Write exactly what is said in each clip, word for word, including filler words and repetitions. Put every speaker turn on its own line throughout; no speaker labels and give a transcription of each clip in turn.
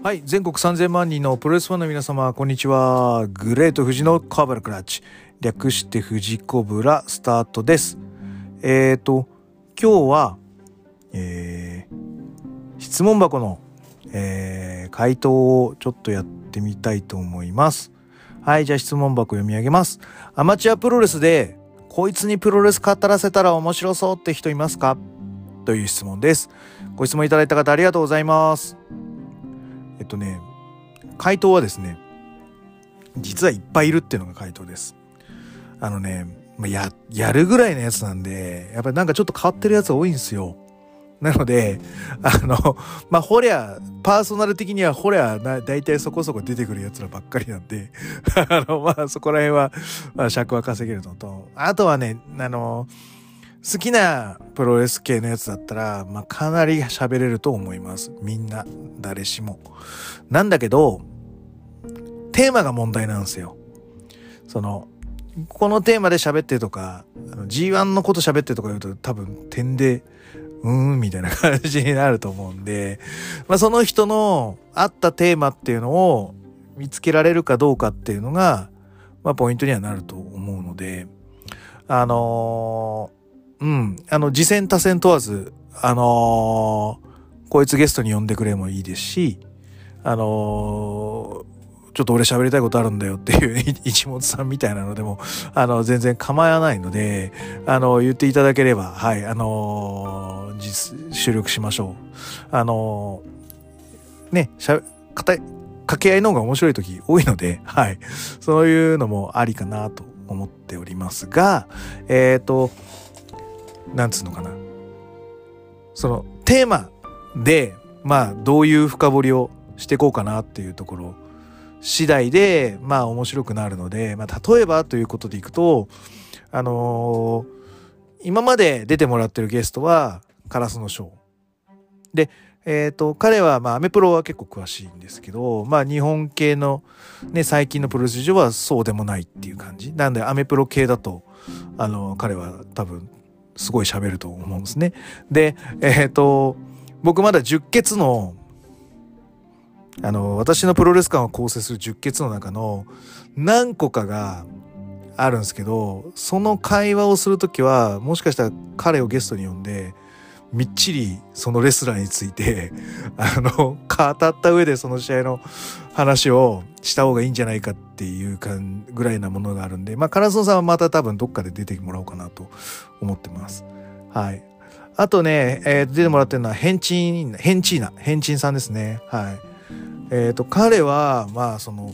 はい、全国さんぜんまんにんのプロレスファンの皆様、こんにちは。グレート富士のコブラクラッチ、略して富士コブラスタートです。えーと今日は、えー、質問箱の、えー、回答をちょっとやってみたいと思います。はい、じゃあ質問箱読み上げます。アマチュアプロレスでこいつにプロレス語らせたら面白そうって人いますか？という質問です。ご質問いただいた方ありがとうございます。えっとね、回答はですね、実はいっぱいいるっていうのが回答です。あのね、まあ、や、やるぐらいのやつなんで、やっぱりなんかちょっと変わってるやつが多いんですよ。なので、あの、まあ、ほりゃ、パーソナル的にはほりゃ、だいたいそこそこ出てくるやつらばっかりなんで、あの、まあ、そこら辺は、まあ、尺は稼げるのと、あとはね、あの、好きなプロレス系のやつだったら、まあ、かなり喋れると思います。みんな、誰しも。なんだけど、テーマが問題なんですよ。その、このテーマで喋ってとか、あの ジーワン のこと喋ってとか言うと多分点で、うーん、みたいな感じになると思うんで、まあ、その人の合ったテーマっていうのを見つけられるかどうかっていうのが、まあ、ポイントにはなると思うので、あのー、うん、あの、次戦多戦問わず、あのー、こいつゲストに呼んでくれもいいですし、あのー、ちょっと俺喋りたいことあるんだよっていう一本さんみたいなのでも、あの、全然構わないので、あの、言っていただければ、はい、あのー、実、収録しましょう。あのー、ね、しゃ、かたい、掛け合いの方が面白い時多いので、はい、そういうのもありかなと思っておりますが、えっと、なんつうのかな。そのテーマで、まあどういう深掘りをしていこうかなっていうところ次第で、まあ面白くなるので、まあ例えばということでいくと、あのー、今まで出てもらってるゲストはカラスのショー。で、えっと、彼はまあアメプロは結構詳しいんですけど、まあ日本系のね、最近のプロレス上はそうでもないっていう感じ。なんでアメプロ系だと、あの、彼は多分、すごい喋ると思うんですね。で、えっと、僕まだ十傑の、あの、私のプロレス観を構成する十傑の中の何個かがあるんですけど、その会話をするときは、もしかしたら彼をゲストに呼んで、みっちりそのレスラーについて、あの、語った上でその試合の話をした方がいいんじゃないかっていうかぐらいなものがあるんで、まあ、カラスノさんはまた多分どっかで出てもらおうかなと思ってます。はい。あとね、えー、出てもらってるのはヘンチン、ヘンチーナ、ヘンチンさんですね。はい。えっと、彼は、まあ、その、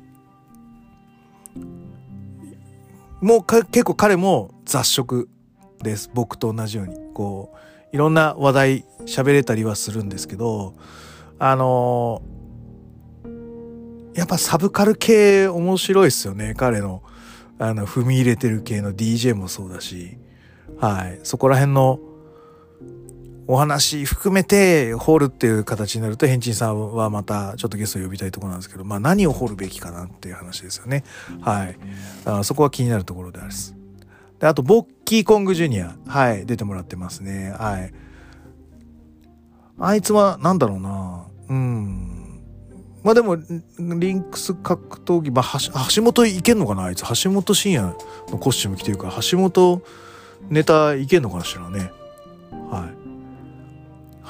もうか結構彼も雑食です。僕と同じように。こう、いろんな話題喋れたりはするんですけど、あのー、やっぱサブカル系面白いですよね。彼の、あの、踏み入れてる系の ディージェー もそうだし、はい。そこら辺のお話含めて掘るっていう形になると、ヘンチンさんはまたちょっとゲストを呼びたいところなんですけど、まあ何を掘るべきかなっていう話ですよね。はい。あそこは気になるところです。で、あと、ボッキーコングジュニア。はい。出てもらってますね。はい。あいつは、なんだろうな。うん。まあでも、リンクス格闘技、まあ、橋、橋本いけんのかなあいつ。橋本真也のコスチューム着てるから、橋本ネタいけんのかなしらね。はい。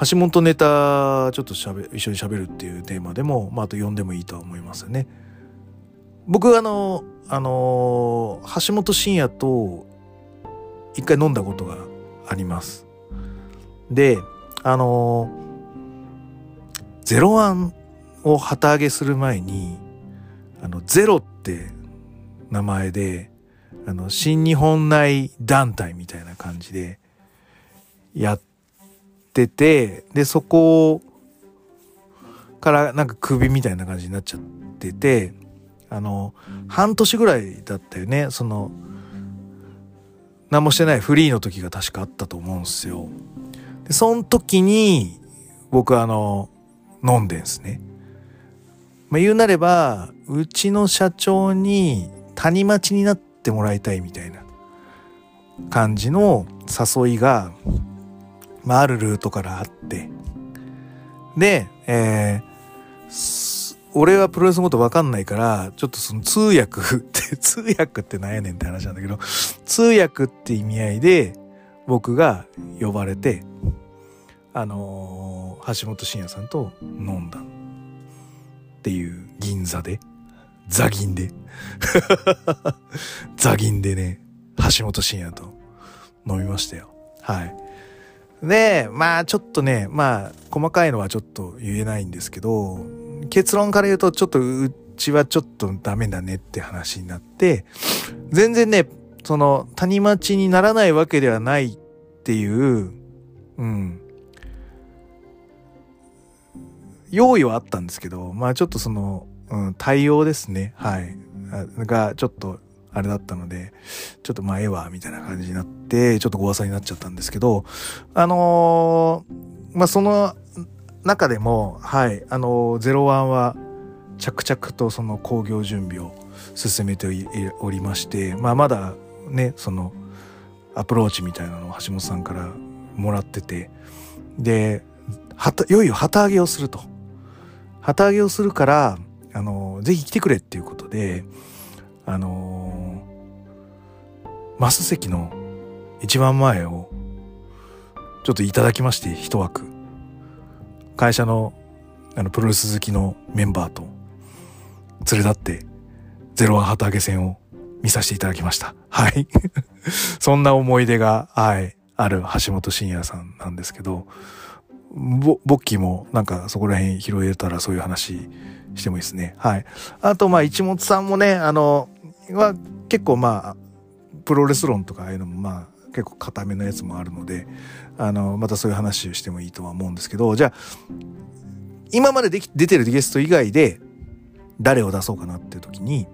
橋本ネタ、ちょっとしゃべ、一緒に喋るっていうテーマでも、まあ、あと呼んでもいいとは思いますよね。僕、あの、あの、橋本真也と、一回飲んだことがあります。で、あのー、ゼロワンを旗揚げする前に、あの、ゼロって名前で、あの、新日本内団体みたいな感じでやってて、で、そこからなんか首みたいな感じになっちゃってて、あの、半年ぐらいだったよね、その、何もしてないフリーの時が確かあったと思うんですよ。で、その時に僕あの飲んでんすね。まあ、言うなればうちの社長に谷待ちになってもらいたいみたいな感じの誘いが、まあ、あるルートからあって、で、えー、 俺はプロレスのことわかんないから、ちょっとその通訳って通訳ってなんやねんって話なんだけど、通訳って意味合いで僕が呼ばれて、あのー、橋本真也さんと飲んだっていう銀座で、座銀で座銀でね、橋本真也と飲みましたよ。はい。で、まあちょっとね、まあ細かいのはちょっと言えないんですけど、結論から言うとちょっとうちはちょっとダメだねって話になって、全然ね、その谷町にならないわけではないっていう、うん、用意はあったんですけど、まあちょっとその、うん、対応ですね、はい、がちょっとあれだったので、ちょっとまあええわみたいな感じになって、ちょっとご噂になっちゃったんですけど、あのー、まあその中でも、はい、あのー、ゼロワンは着々とその興行準備を進めておりまして、まあまだね、そのアプローチみたいなのを橋本さんからもらってて、で、はた、いよいよ旗揚げをすると。旗揚げをするから、あのー、ぜひ来てくれっていうことで、あのー、マス席の一番前をちょっといただきまして、一枠。会社のあのプロレス好きのメンバーと連れ立ってゼロワン旗揚げ戦を見させていただきました。はい。そんな思い出が、はい、ある橋本真也さんなんですけど、ボ, ボッキーもなんかそこら辺拾えたらそういう話してもいいですね。はい。あとまあ一本さんもね、あのは結構まあプロレス論とかああいうのもまあ結構固めのやつもあるので、あのまたそういう話をしてもいいとは思うんですけど、じゃあ今まででき出てるゲスト以外で誰を出そうかなっていう時に、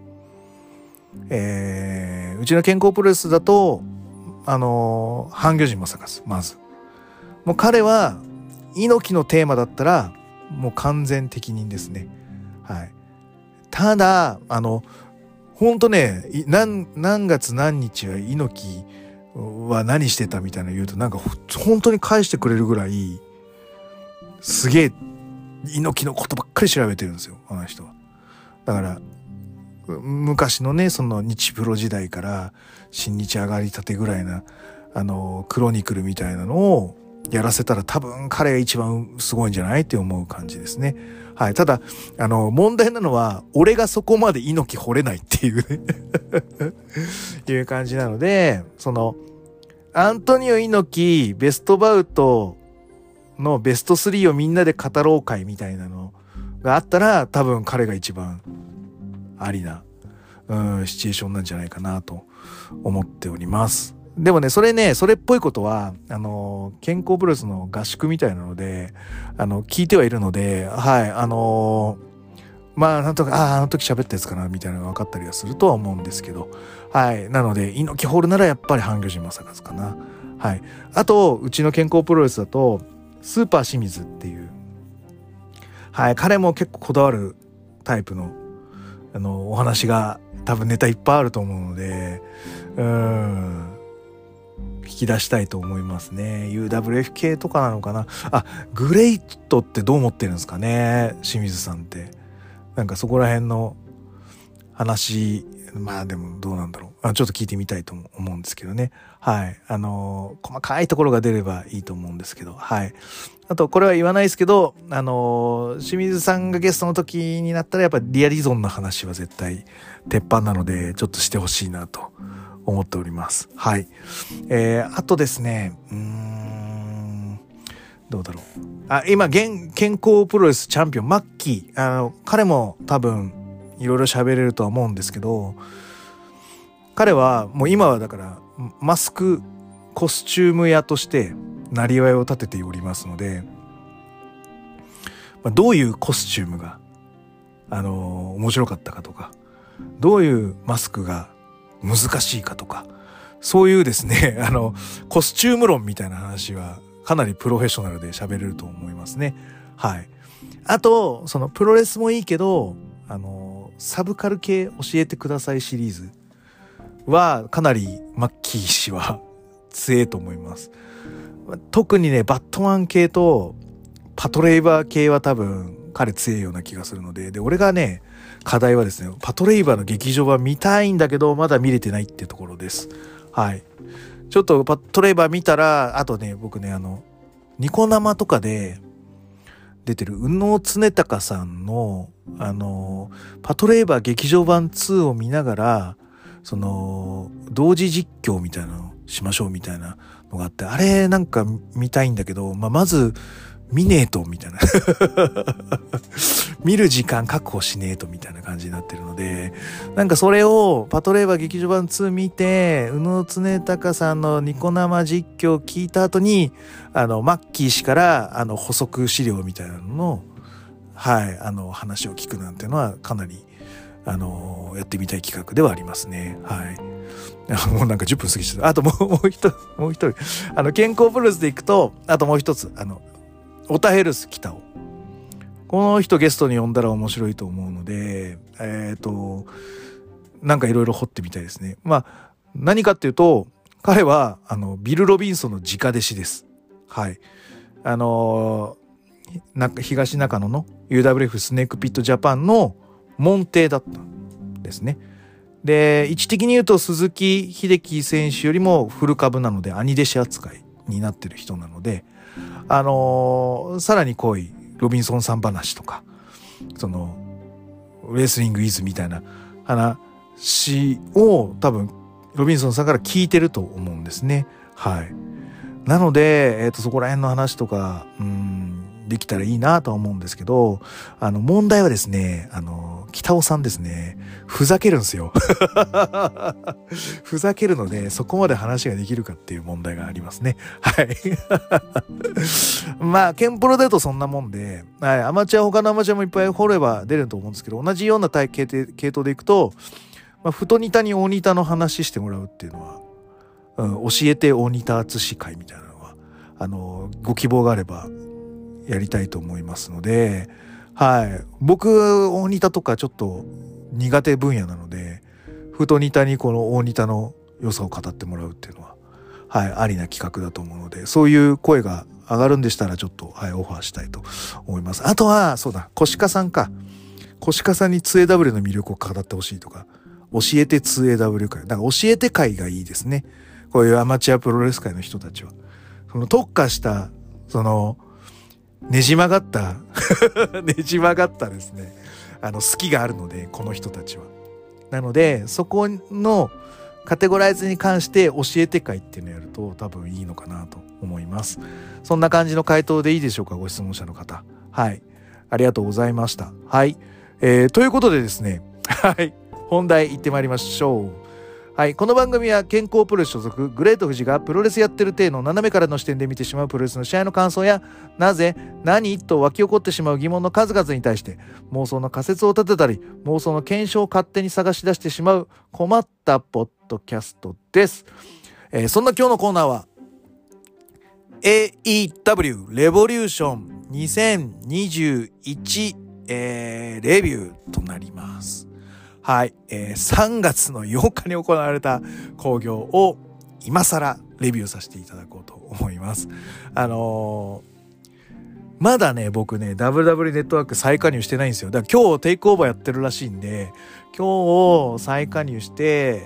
えー、うちの健康プロレスだとあの半魚人正和、まずもう彼は猪木のテーマだったらもう完全適任ですね。はい。ただあの本当ね、何何月何日は猪木は何してたみたいなの言うとなんか本当に返してくれるぐらいすげえ猪木のことばっかり調べてるんですよ、あの人は。だから昔のね、その日プロ時代から新日上がりたてぐらいなあのクロニクルみたいなのをやらせたら多分彼が一番すごいんじゃないって思う感じですね。はい。ただ、あの、問題なのは、俺がそこまで猪木惚れないっていうね。いう感じなので、その、アントニオ猪木ベストバウトのベストスリーをみんなで語ろう会みたいなのがあったら、多分彼が一番ありな、うん、シチュエーションなんじゃないかなと思っております。でもね、それね、それっぽいことは、あの、健康プロレスの合宿みたいなので、あの、聞いてはいるので、はい、あの、まあ、なんとか、ああ、あの時喋ったやつかな、みたいなのが分かったりはするとは思うんですけど、はい、なので、猪木ホールならやっぱり半魚人正和かな。はい。あと、うちの健康プロレスだと、スーパー清水っていう、はい、彼も結構こだわるタイプの、あの、お話が多分ネタいっぱいあると思うので、うーん、引き出したいと思いますね。ユーダブリューエフ 系とかなのかな。あ、グレイトってどう思ってるんですかね、清水さんって。なんかそこら辺の話、まあでもどうなんだろう。あ、ちょっと聞いてみたいと思うんですけどね。はい。あのー、細かいところが出ればいいと思うんですけど。はい。あと、これは言わないですけど、あのー、清水さんがゲストの時になったらやっぱリアリゾンの話は絶対鉄板なので、ちょっとしてほしいなと思っております。はい。えー、あとですね、うーん、どうだろう。あ、今、現、健康プロレスチャンピオン、マッキー。あの、彼も多分、いろいろ喋れるとは思うんですけど、彼はもう今はだからマスクコスチューム屋としてなりわいを立てておりますので、まあ、どういうコスチュームがあのー、面白かったかとか、どういうマスクが難しいかとか、そういうですねあのコスチューム論みたいな話はかなりプロフェッショナルで喋れると思いますね。はい。あとそのプロレスもいいけど、あのサブカル系教えてくださいシリーズはかなりマッキー氏は強いと思います。特にね、バットマン系とパトレイバー系は多分彼強いような気がするので、で、俺がね、課題はですね、パトレイバーの劇場版見たいんだけど、まだ見れてないっていうところです。はい。ちょっとパトレイバー見たら、あとね、僕ね、あの、ニコ生とかで出てる宇野恒隆さんの、あの、パトレイバー劇場版ツーを見ながら、その、同時実況みたいなのしましょうみたいなのがあって、あれなんか見たいんだけど、まあ、まず、見ねえと、みたいな。見る時間確保しねえと、みたいな感じになってるので、なんかそれを、パトレイバー劇場版ツー見て、宇野恒隆さんのニコ生実況を聞いた後に、あの、マッキー氏から、あの、補足資料みたいなのの、はい、あの、話を聞くなんていうのは、かなり、あの、やってみたい企画ではありますね。はい。もうなんかじゅっぷん過ぎちゃった。あともう、もう一人、もう一人。あの、健康プロレスで行くと、あともう一つ、あの、オタヘルス北尾。この人ゲストに呼んだら面白いと思うので、えっと、なんかいろいろ掘ってみたいですね。まあ、何かっていうと、彼は、あの、ビル・ロビンソンの直弟子です。はい。あの、な東中野の ユーダブリューエフ スネークピットジャパンの門弟だったんですね。で、位置的に言うと鈴木秀樹選手よりも古株なので兄弟子扱いになってる人なので、あのー、さらに濃いロビンソンさん話とか、その、レスリングイズみたいな話を多分、ロビンソンさんから聞いてると思うんですね。はい。なので、えっと、そこら辺の話とか、うん、できたらいいなとは思うんですけど、あの、問題はですね、あの、北尾さんですね、ふざけるんですよ。ふざけるので、そこまで話ができるかっていう問題がありますね。はい。まあ、ケンプロだとそんなもんで、はい、アマチュア、他のアマチュアもいっぱい掘れば出ると思うんですけど、同じような体系で系統でいくと、まあ、太ニタに大ニタの話してもらうっていうのは、うん、教えて大ニタ敦史会みたいなのは、あの、ご希望があれば、やりたいと思いますので、はい。僕、大ニタとかちょっと苦手分野なので、太ニタにこの大ニタの良さを語ってもらうっていうのは、はい、ありな企画だと思うので、そういう声が上がるんでしたらちょっと、はい、オファーしたいと思います。あとは、そうだ、コシカさんか。コシカさんに ツーエーダブリュー の魅力を語ってほしいとか、教えて ツーエーダブリュー 会。だから教えて会がいいですね。こういうアマチュアプロレス界の人たちは。その特化した、その、ねじ曲がったねじ曲がったですね、あの好きがあるので、この人たちは。なのでそこのカテゴライズに関して教えて会っていうのをやると多分いいのかなと思います。そんな感じの回答でいいでしょうか、ご質問者の方。はい、ありがとうございました。はい、えー、ということでですね、はい本題行ってまいりましょう。はい、この番組は健康プロレス所属グレート富士がプロレスやってる体の斜めからの視点で見てしまうプロレスの試合の感想や、なぜ何と湧き起こってしまう疑問の数々に対して妄想の仮説を立てたり、妄想の検証を勝手に探し出してしまう困ったポッドキャストです。えー、そんな今日のコーナーは エーイーダブリュー レボリューションにせんにじゅういち、えー、レビューとなります。はい、えー、さんがつのようかに行われた興行を今更レビューさせていただこうと思います。あのー、まだね、僕ね、ダブリューダブリュー ネットワーク再加入してないんですよ。だから今日テイクオーバーやってるらしいんで、今日再加入して、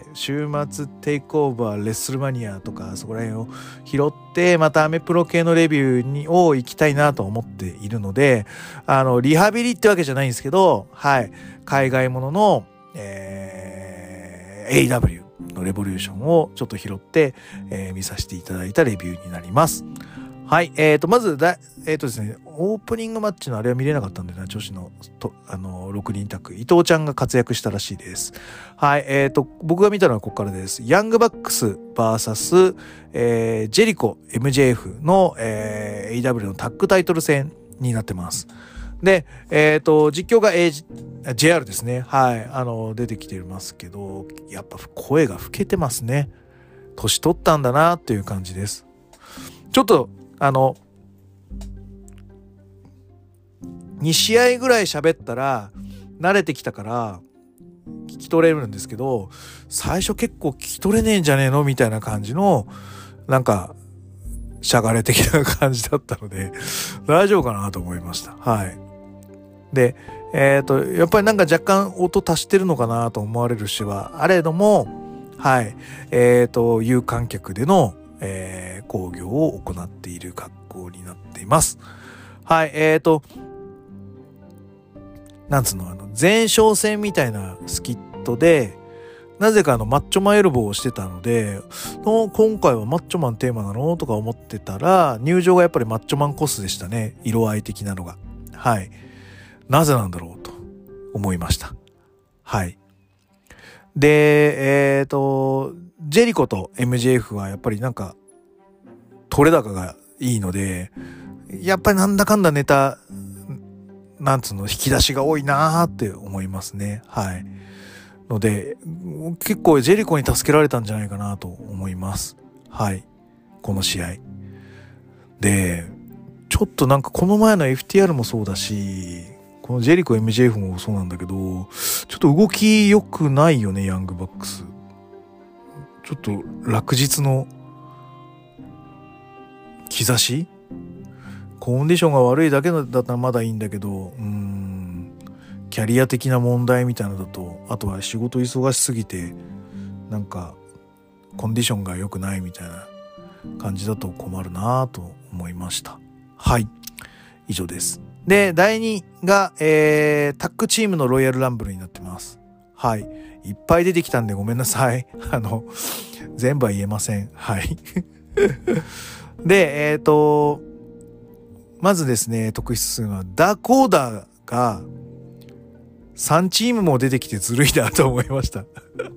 週末テイクオーバー、レッスルマニアとか、そこら辺を拾って、またアメプロ系のレビューにを行きたいなと思っているので、あの、リハビリってわけじゃないんですけど、はい、海外ものの、えー、エーイーダブリュー のレボリューションをちょっと拾って、えー、見させていただいたレビューになります。はい、えーと、まずだ、えーとですね、オープニングマッチのあれは見れなかったんでな、女子のと、あの、ろくにんタッグ、伊藤ちゃんが活躍したらしいです。はい、えーと、僕が見たのはここからです。ヤングバックス ブイエス、えー、ジェリコ エムジェーエフ の、えー、エーイーダブリュー のタッグタイトル戦になってます。で、えっと、実況が ジェイアール ですね。はい。あの、出てきてますけど、やっぱ声が老けてますね。年取ったんだなっていう感じです。ちょっと、あの、に試合ぐらい喋ったら、慣れてきたから、聞き取れるんですけど、最初結構聞き取れねえんじゃねえのみたいな感じの、なんか、しゃがれ的な感じだったので、大丈夫かなと思いました。はい。 で、えっと、やっぱりなんか若干音足してるのかなと思われる節はあれども、はい、えっと、有観客での、えー、興行を行っている格好になっています。はい、えっと、なんつうの、あの、前哨戦みたいなスキットで、なぜかあの、マッチョマンエルボーをしてたので、の今回はマッチョマンテーマなのとか思ってたら、入場がやっぱりマッチョマンコスでしたね。色合い的なのが。はい。なぜなんだろうと思いました。はい。で、えっと、ジェリコと エムジェーエフ はやっぱりなんか、取れ高がいいので、やっぱりなんだかんだネタ、なんつうの、引き出しが多いなーって思いますね。はい。ので、結構ジェリコに助けられたんじゃないかなと思います。はい。この試合。で、ちょっとなんかこの前の エフティーアール もそうだし、このジェリコ エムジェーエフ もそうなんだけど、ちょっと動き良くないよね、ヤングバックス。ちょっと落日の兆し？コンディションが悪いだけだったらまだいいんだけど、うーん、キャリア的な問題みたいなのだと、あとは仕事忙しすぎて、なんかコンディションが良くないみたいな感じだと困るなぁと思いました。はい。以上です。で、だいにが、えー、タッグチームのロイヤルランブルになってます。はい。いっぱい出てきたんでごめんなさい。あの、全部は言えません。はい。で、えっと、まずですね、特筆するのは、ダコーダがさんチームも出てきてずるいなと思いました。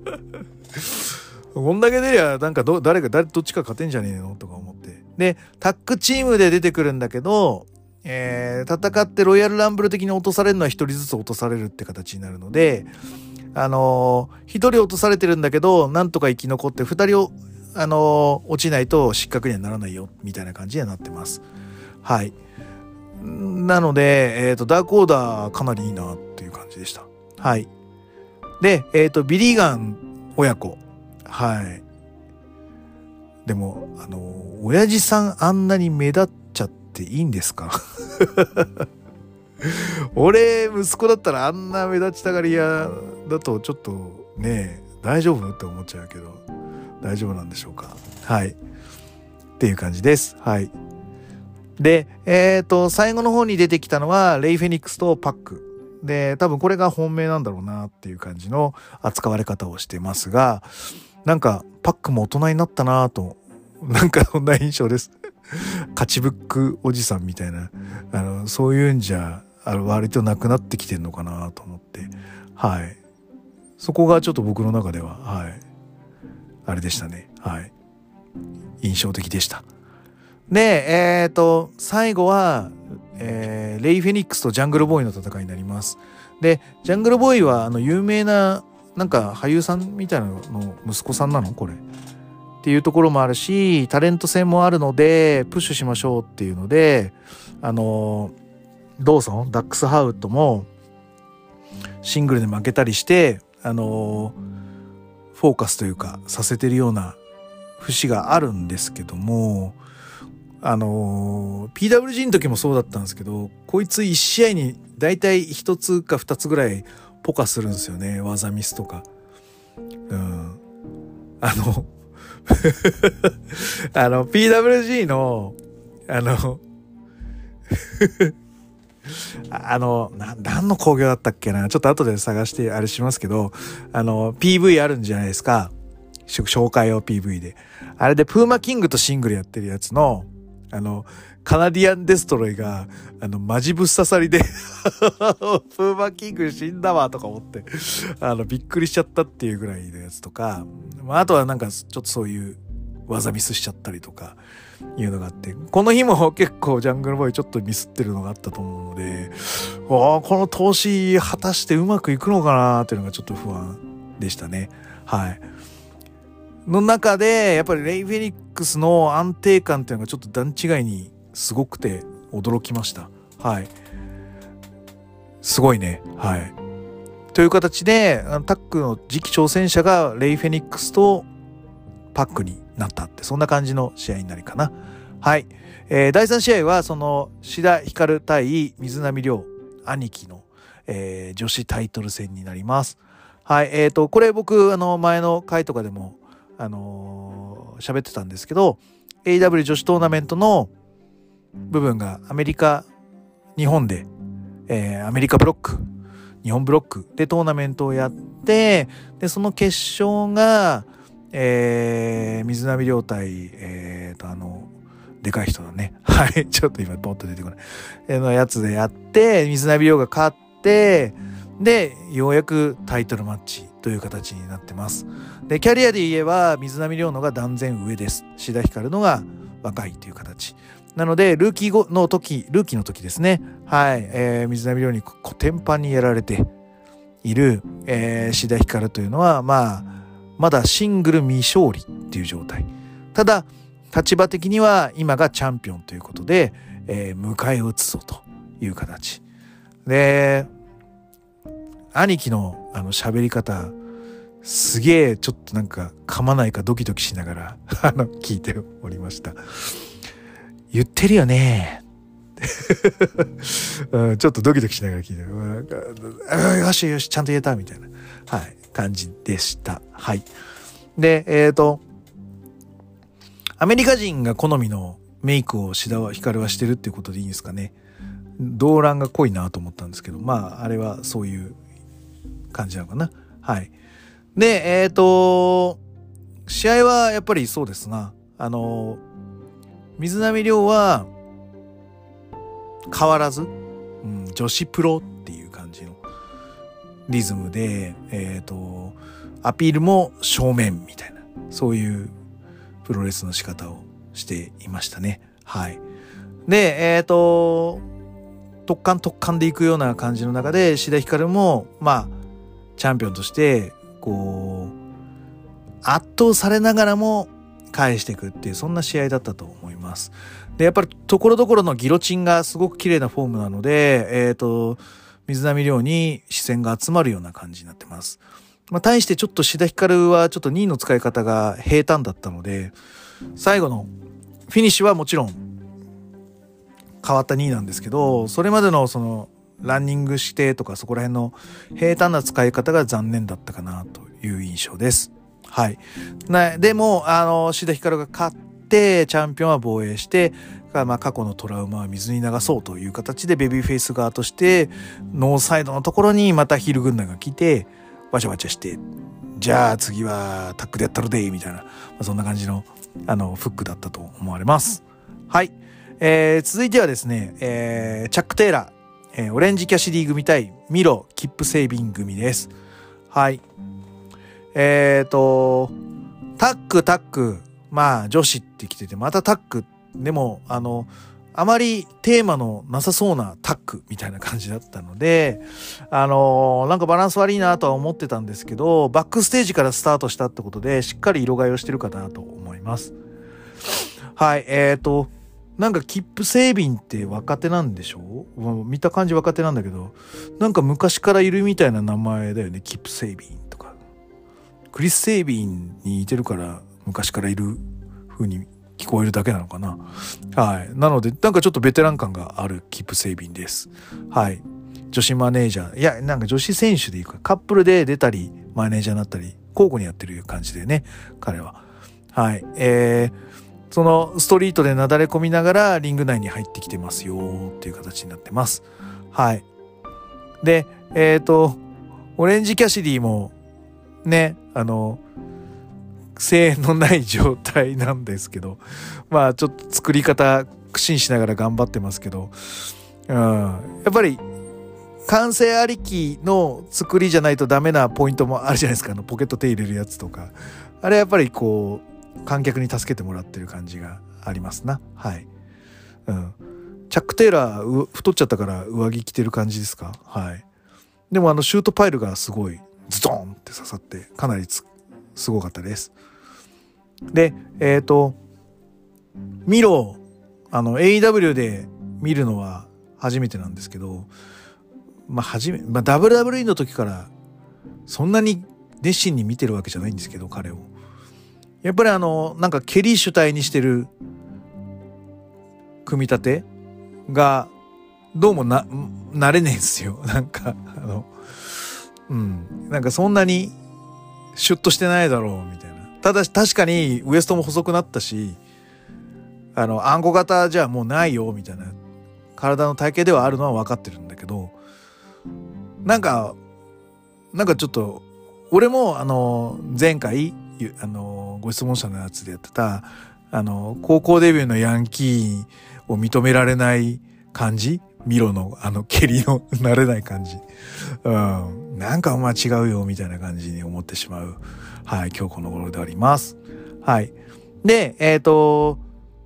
こんだけ出りゃ、なんかど、誰か、誰、どっちか勝てんじゃねえのとか思って。で、タッグチームで出てくるんだけど、えー、戦ってロイヤルランブル的に落とされるのは一人ずつ落とされるって形になるので、あのー、一人落とされてるんだけど、なんとか生き残って二人を、あのー、落ちないと失格にはならないよ、みたいな感じにはなってます。はい。なので、えっと、ダークオーダーかなりいいなっていう感じでした。はい。で、えっと、ビリーガン親子。はい。でも、あのー、親父さんあんなに目立っちゃっていいんですか？俺、息子だったらあんな目立ちたがり屋だとちょっとね、大丈夫って思っちゃうけど、大丈夫なんでしょうか。はい。っていう感じです。はい。で、えっと、最後の方に出てきたのは、レイ・フェニックスとパック。で、多分これが本命なんだろうなっていう感じの扱われ方をしてますが、なんか、パックも大人になったなと、なんかそんな印象です。勝ちブックおじさんみたいな、あの、そういうんじゃ、あの割となくなってきてんのかなと思って、はい。そこがちょっと僕の中では、はい。あれでしたね。はい。印象的でした。で、えっと、最後は、えー、レイ・フェニックスとジャングルボーイの戦いになります。で、ジャングルボーイは、あの、有名な、なんか俳優さんみたいなのの息子さんなのこれ。っていうところもあるし、タレント戦もあるので、プッシュしましょうっていうので、あの、ドーソン、ダックスハウトも、シングルで負けたりして、あの、フォーカスというか、させてるような節があるんですけども、あの、ピーダブリュージー の時もそうだったんですけど、こいついち試合にだいたいひとつかふたつぐらいポカするんですよね。技ミスとか。うん。あの、あの、ピーダブリュージー の、あの、あの、な、何の興行だったっけな、ちょっと後で探してあれしますけど、あの、ピーブイ あるんじゃないですか。紹介用 ピーブイ で。あれでプーマキングとシングルやってるやつの、あの、カナディアンデストロイが、あの、マジぶっ刺さりで、プーマキング死んだわとか思って、あの、びっくりしちゃったっていうぐらいのやつとか、まあ、あとはなんか、ちょっとそういう技ミスしちゃったりとか、いうのがあって、この日も結構ジャングルボーイちょっとミスってるのがあったと思うので、この投資果たしてうまくいくのかなっていうのがちょっと不安でしたね。はい。の中で、やっぱりレイ・フェニックスの安定感っていうのがちょっと段違いにすごくて驚きました。はい。すごいね。はい。という形で、タッグの次期挑戦者がレイ・フェニックスとパックになったって、そんな感じの試合になるかな。はい。えー、だいさん試合は、その、志田ひかる対水波亮、兄貴のえー、女子タイトル戦になります。はい、えーと、これ僕、あの、前の回とかでも、あのー、喋ってたんですけど、エーイーダブリュー 女子トーナメントの部分がアメリカ、日本で、えー、アメリカブロック、日本ブロックでトーナメントをやって、で、その決勝が、えー、水波亮対、えーと、あの、でかい人だね。はい。ちょっと今、ポッと出てこない。えのやつでやって、水波亮が勝って、で、ようやくタイトルマッチという形になってます。で、キャリアで言えば、水波亮のが断然上です。志田ひかるのが若いという形。なので、ルーキーの時、ルーキーの時ですね。はい。えー、水波亮にコテンパンにやられている、えー、志田ひかるというのは、まあ、まだシングル未勝利っていう状態。ただ、立場的には今がチャンピオンということで、えー、迎え撃つぞという形。で、兄貴のあの喋り方、すげえちょっとなんか噛まないかドキドキしながらあの聞いておりました。言ってるよねうん、ちょっとドキドキしながら聞いてる。よしよしちゃんと言えたみたいな、はい、感じでした。はい。で、えっとアメリカ人が好みのメイクを志田ひかるはしてるっていうことでいいんですかね。動乱が濃いなと思ったんですけど、まああれはそういう感じなのかな。はい。で、えっと、試合はやっぱりそうですな。あの、水波亮は変わらず、うん、女子プロっていう感じのリズムで、えっと、アピールも正面みたいな、そういうプロレスの仕方をしていましたね。はい。で、えっと、突貫突貫でいくような感じの中で、志田ひかるも、まあ、チャンピオンとして、こう、圧倒されながらも返していくっていう、そんな試合だったと思います。で、やっぱり、ところどころのギロチンがすごく綺麗なフォームなので、えっと、水波亮に視線が集まるような感じになってます。まあ、対してちょっと志田ひかるはちょっとにの使い方が平坦だったので、最後のフィニッシュはもちろん変わったになんですけど、それまでのそのランニングしてとかそこら辺の平坦な使い方が残念だったかなという印象です。はい。なでも、あの、志田ひかるが勝って、チャンピオンは防衛して、まあ、過去のトラウマは水に流そうという形でベビーフェイス側として、ノーサイドのところにまたヒル軍団が来て、わちゃわちゃして、じゃあ次はタッグでやったるでみたいな、まあ、そんな感じのあのフックだったと思われます。はい、えー、続いてはですね、えー、チャック・テイラー、えー、オレンジキャシディ組対ミロキップセービング組です。はい。えーとタッグタッグまあ女子って来ててまたタッグでもあのあまりテーマのなさそうなタッグみたいな感じだったので、あのー、なんかバランス悪いなとは思ってたんですけど、バックステージからスタートしたってことで、しっかり色替えをしてるかなと思います。はい、えーと、なんかキップセービンって若手なんでしょ？見た感じ若手なんだけど、なんか昔からいるみたいな名前だよね、キップセービンとか。クリス・セービンに似てるから昔からいる風に聞こえるだけなのかな。はい。なので、なんかちょっとベテラン感があるキップセービンです。はい。女子マネージャー。いや、なんか女子選手でいいか。カップルで出たり、マネージャーになったり、交互にやってる感じでね、彼は。はい。えー、そのストリートでなだれ込みながらリング内に入ってきてますよっていう形になってます。はい。で、えっと、オレンジキャシディも、ね、あの、声援のない状態なんですけど、まあちょっと作り方苦心しながら頑張ってますけど、うん、やっぱり完成ありきの作りじゃないとダメなポイントもあるじゃないですか。あのポケット手入れるやつとか、あれやっぱりこう観客に助けてもらってる感じがありますな。はい、うん、チャック・テイラー太っちゃったから上着着てる感じですか。はい。でもあのシュートパイルがすごいズドンって刺さってかなりつすごかったです。で、えっと、ミロ、あの、エーイーダブリュー で見るのは初めてなんですけど、まあ、初め、まあ、ダブリューダブリューイー の時からそんなに熱心に見てるわけじゃないんですけど、彼を。やっぱりあの、なんかケリー主体にしてる組み立てがどうもな、慣れねえんすよ。なんか、あの、うん。なんかそんなにシュッとしてないだろう、みたいな。ただし確かにウエストも細くなったし、あの、あんこ型じゃもうないよ、みたいな。体の体型ではあるのは分かってるんだけど、なんか、なんかちょっと、俺も、あの、前回、あの、ご質問者のやつでやってた、あの、高校デビューのヤンキーを認められない感じ、ミロのあの蹴りの慣れない感じ。うん。なんかお前違うよみたいな感じに思ってしまう。はい。今日この頃であります。はい。で、えっと、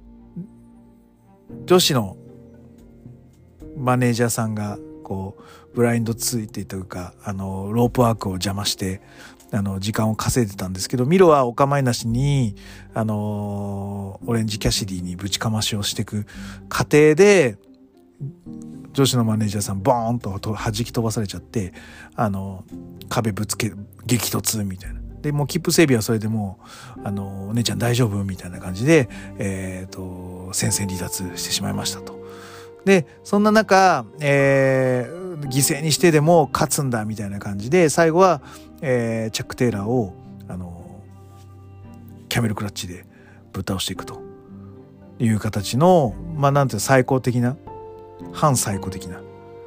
女子のマネージャーさんが、こう、ブラインドついてというか、あの、ロープワークを邪魔して、あの、時間を稼いでたんですけど、ミロはお構いなしに、あの、オレンジキャシディにぶちかましをしていく過程で、女子のマネージャーさんボーンと弾き飛ばされちゃって、あの、壁ぶつけ、激突みたいな。で、もうキップ整備はそれでもう、あの、お姉ちゃん大丈夫みたいな感じで、えっと、戦線離脱してしまいましたと。で、そんな中、えー、犠牲にしてでも勝つんだみたいな感じで、最後は、えー、チャック・テイラーを、あの、キャメルクラッチでぶっ倒していくという形の、まあ、なんていう最高的な、反最高的な、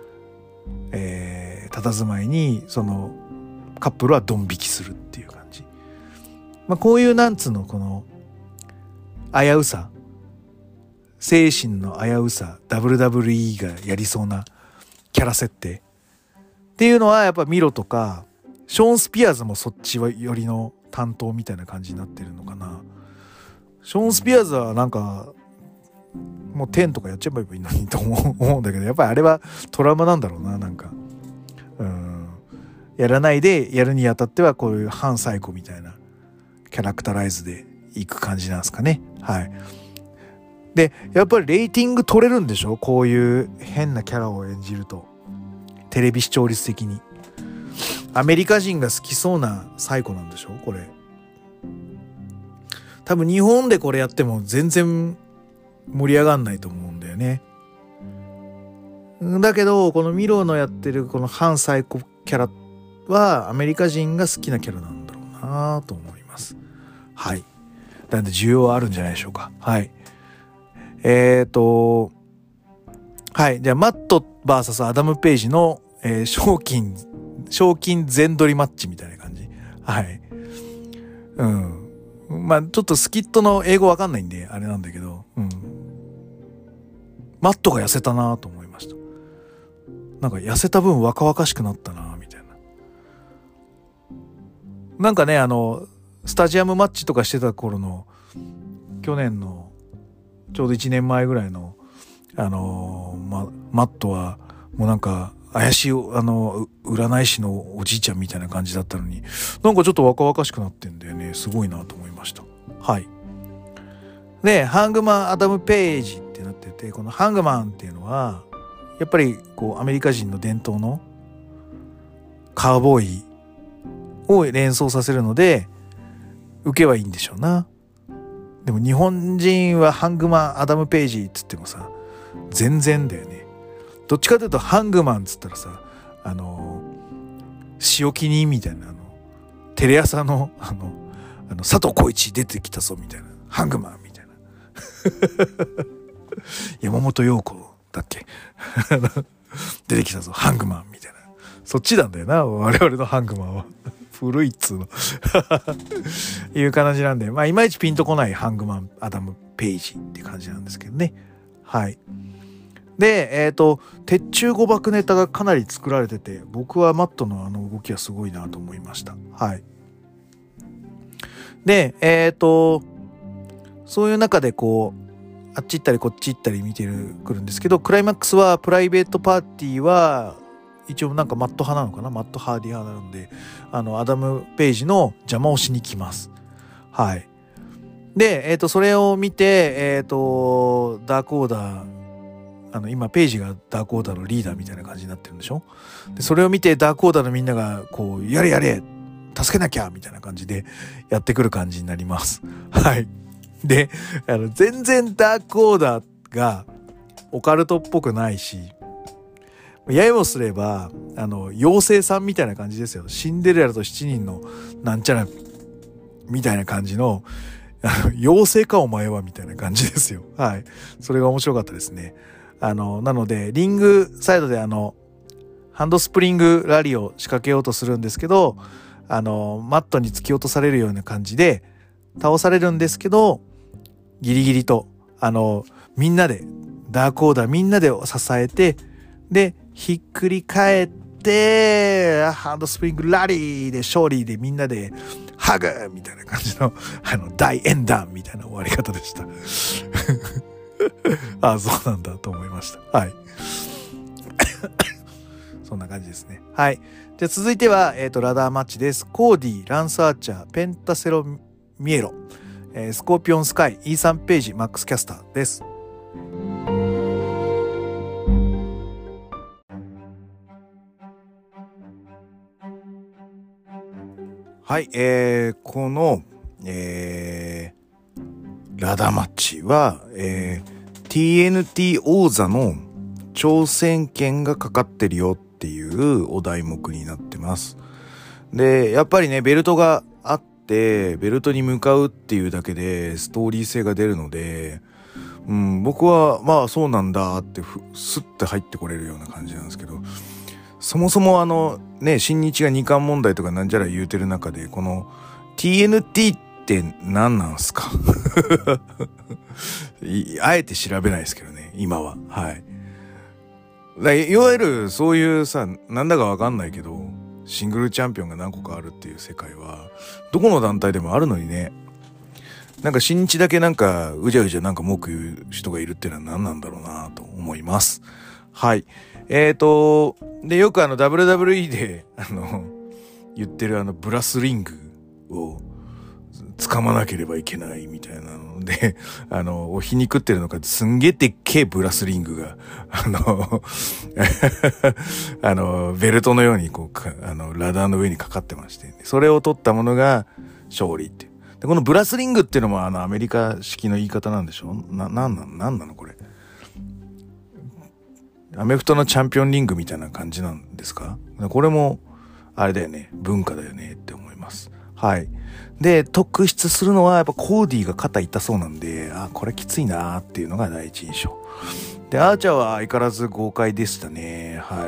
えー、佇まいに、その、カップルはドン引きするっていう感じ。まあ、こういうなんつうの、この、危うさ、精神の危うさ、ダブリューダブリューイー がやりそうなキャラ設定っていうのはやっぱミロとかショーン・スピアーズもそっち寄りの担当みたいな感じになってるのかな。ショーン・スピアーズはなんかもうじゅうとかやっちゃえばいいのにと思うんだけど、やっぱりあれはトラウマなんだろうな。なんかうんやらないでやるにあたってはこういう反サイコみたいなキャラクタライズでいく感じなんですかね。はい。で、やっぱりレーティング取れるんでしょ？こういう変なキャラを演じると。テレビ視聴率的に。アメリカ人が好きそうなサイコなんでしょ？これ。多分日本でこれやっても全然盛り上がんないと思うんだよね。だけど、このミロのやってるこの反サイコキャラはアメリカ人が好きなキャラなんだろうなと思います。はい。なんで需要はあるんじゃないでしょうか。はい。えっと、はい。じゃあ、マット ブイエス アダム・ペイジの、えー、賞金、賞金全取りマッチみたいな感じ。はい。うん。まあ、ちょっとスキットの英語わかんないんで、あれなんだけど、うん。マットが痩せたなと思いました。なんか痩せた分若々しくなったなみたいな。なんかね、あの、スタジアムマッチとかしてた頃の、去年の、ちょうどいちねんまえぐらいの、あのー、ま、マットは、もうなんか、怪しい、あの、占い師のおじいちゃんみたいな感じだったのに、なんかちょっと若々しくなってんだよね。すごいなと思いました。はい。で、ハングマン・アダム・ページってなってて、このハングマンっていうのは、やっぱり、こう、アメリカ人の伝統のカウボーイを連想させるので、受けはいいんでしょうな。でも日本人はハングマン・アダム・ページっつってもさ、全然だよね。どっちかというとハングマンっつったらさ、あの塩気にみたいな、あのテレ朝のあのあの佐藤浩市出てきたぞみたいな、ハングマンみたいな山本陽子だっけ出てきたぞハングマンみたいな、そっちなんだよな、我々のハングマンは。古いっつうのいう感じなんで、まあいまいちピンとこないハングマン・アダム・ペイジって感じなんですけどね。はい。で、えっと、鉄柱誤爆ネタがかなり作られてて、僕はマットのあの動きはすごいなと思いました。はい。で、えっと、そういう中でこう、あっち行ったりこっち行ったり見てる、くるんですけど、クライマックスはプライベートパーティーは、一応なんかマット派なのかな、マットハーディ派なので、あの、アダム・ペイジの邪魔をしに来ます。はい。で、えっと、それを見て、えっと、ダークオーダー、あの、今、ペイジがダークオーダーのリーダーみたいな感じになってるんでしょ？で、それを見て、ダークオーダーのみんなが、こう、やれやれ助けなきゃみたいな感じでやってくる感じになります。はい。で、あの、全然ダークオーダーがオカルトっぽくないし、 ややもすれば、あの、妖精さんみたいな感じですよ。シンデレラと七人のなんちゃらみたいな感じの、あの妖精かお前はみたいな感じですよ。はい。それが面白かったですね。あの、なので、リングサイドであの、ハンドスプリングラリーを仕掛けようとするんですけど、あの、マットに突き落とされるような感じで、倒されるんですけど、ギリギリと、あの、みんなで、ダークオーダーみんなで支えて、で、ひっくり返って、ハンドスプリングラリーで勝利でみんなで、ハグみたいな感じの、あの、大演談みたいな終わり方でした。ああ、そうなんだと思いました。はい。そんな感じですね。はい。じゃあ続いては、えっと、ラダーマッチです。コーディ、ランスアーチャー、ペンタセロミエロ、えー、スコーピオンスカイ、イーサンページ、マックスキャスターです。はい、えー、この、えー、ラダーマッチは、えー、ティーエヌティー 王座の挑戦権がかかってるよっていうお題目になってます。で、やっぱりね、ベルトがあって、ベルトに向かうっていうだけでストーリー性が出るので、うん、僕はまあそうなんだってふスッて入ってこれるような感じなんですけど、そもそもあのね、新日が二冠問題とかなんじゃら言うてる中で、この ティーエヌティー って何なんすかあえて調べないですけどね、今は。はい。だいわゆるそういうさ、なんだかわかんないけど、シングルチャンピオンが何個かあるっていう世界は、どこの団体でもあるのにね、なんか新日だけなんかうじゃうじゃなんか文句言う人がいるっていうのは何なんだろうなと思います。はい。えーと、で、よくあの ダブリューダブリューイー で、あの、言ってるあのブラスリングを掴まなければいけないみたいなので、あの、お皮肉ってるのか、すんげえでっけえブラスリングが、あの、あの、ベルトのようにこう、あの、ラダーの上にかかってまして、それを取ったものが勝利っていう。で、このブラスリングっていうのもあの、アメリカ式の言い方なんでしょ？な、なんなのなんなのこれ。アメフトのチャンピオンリングみたいな感じなんですか？これも、あれだよね。文化だよねって思います。はい。で、特筆するのはやっぱコーディが肩痛そうなんで、あ、これきついなーっていうのが第一印象。で、アーチャーは相変わらず豪快でしたね。はい。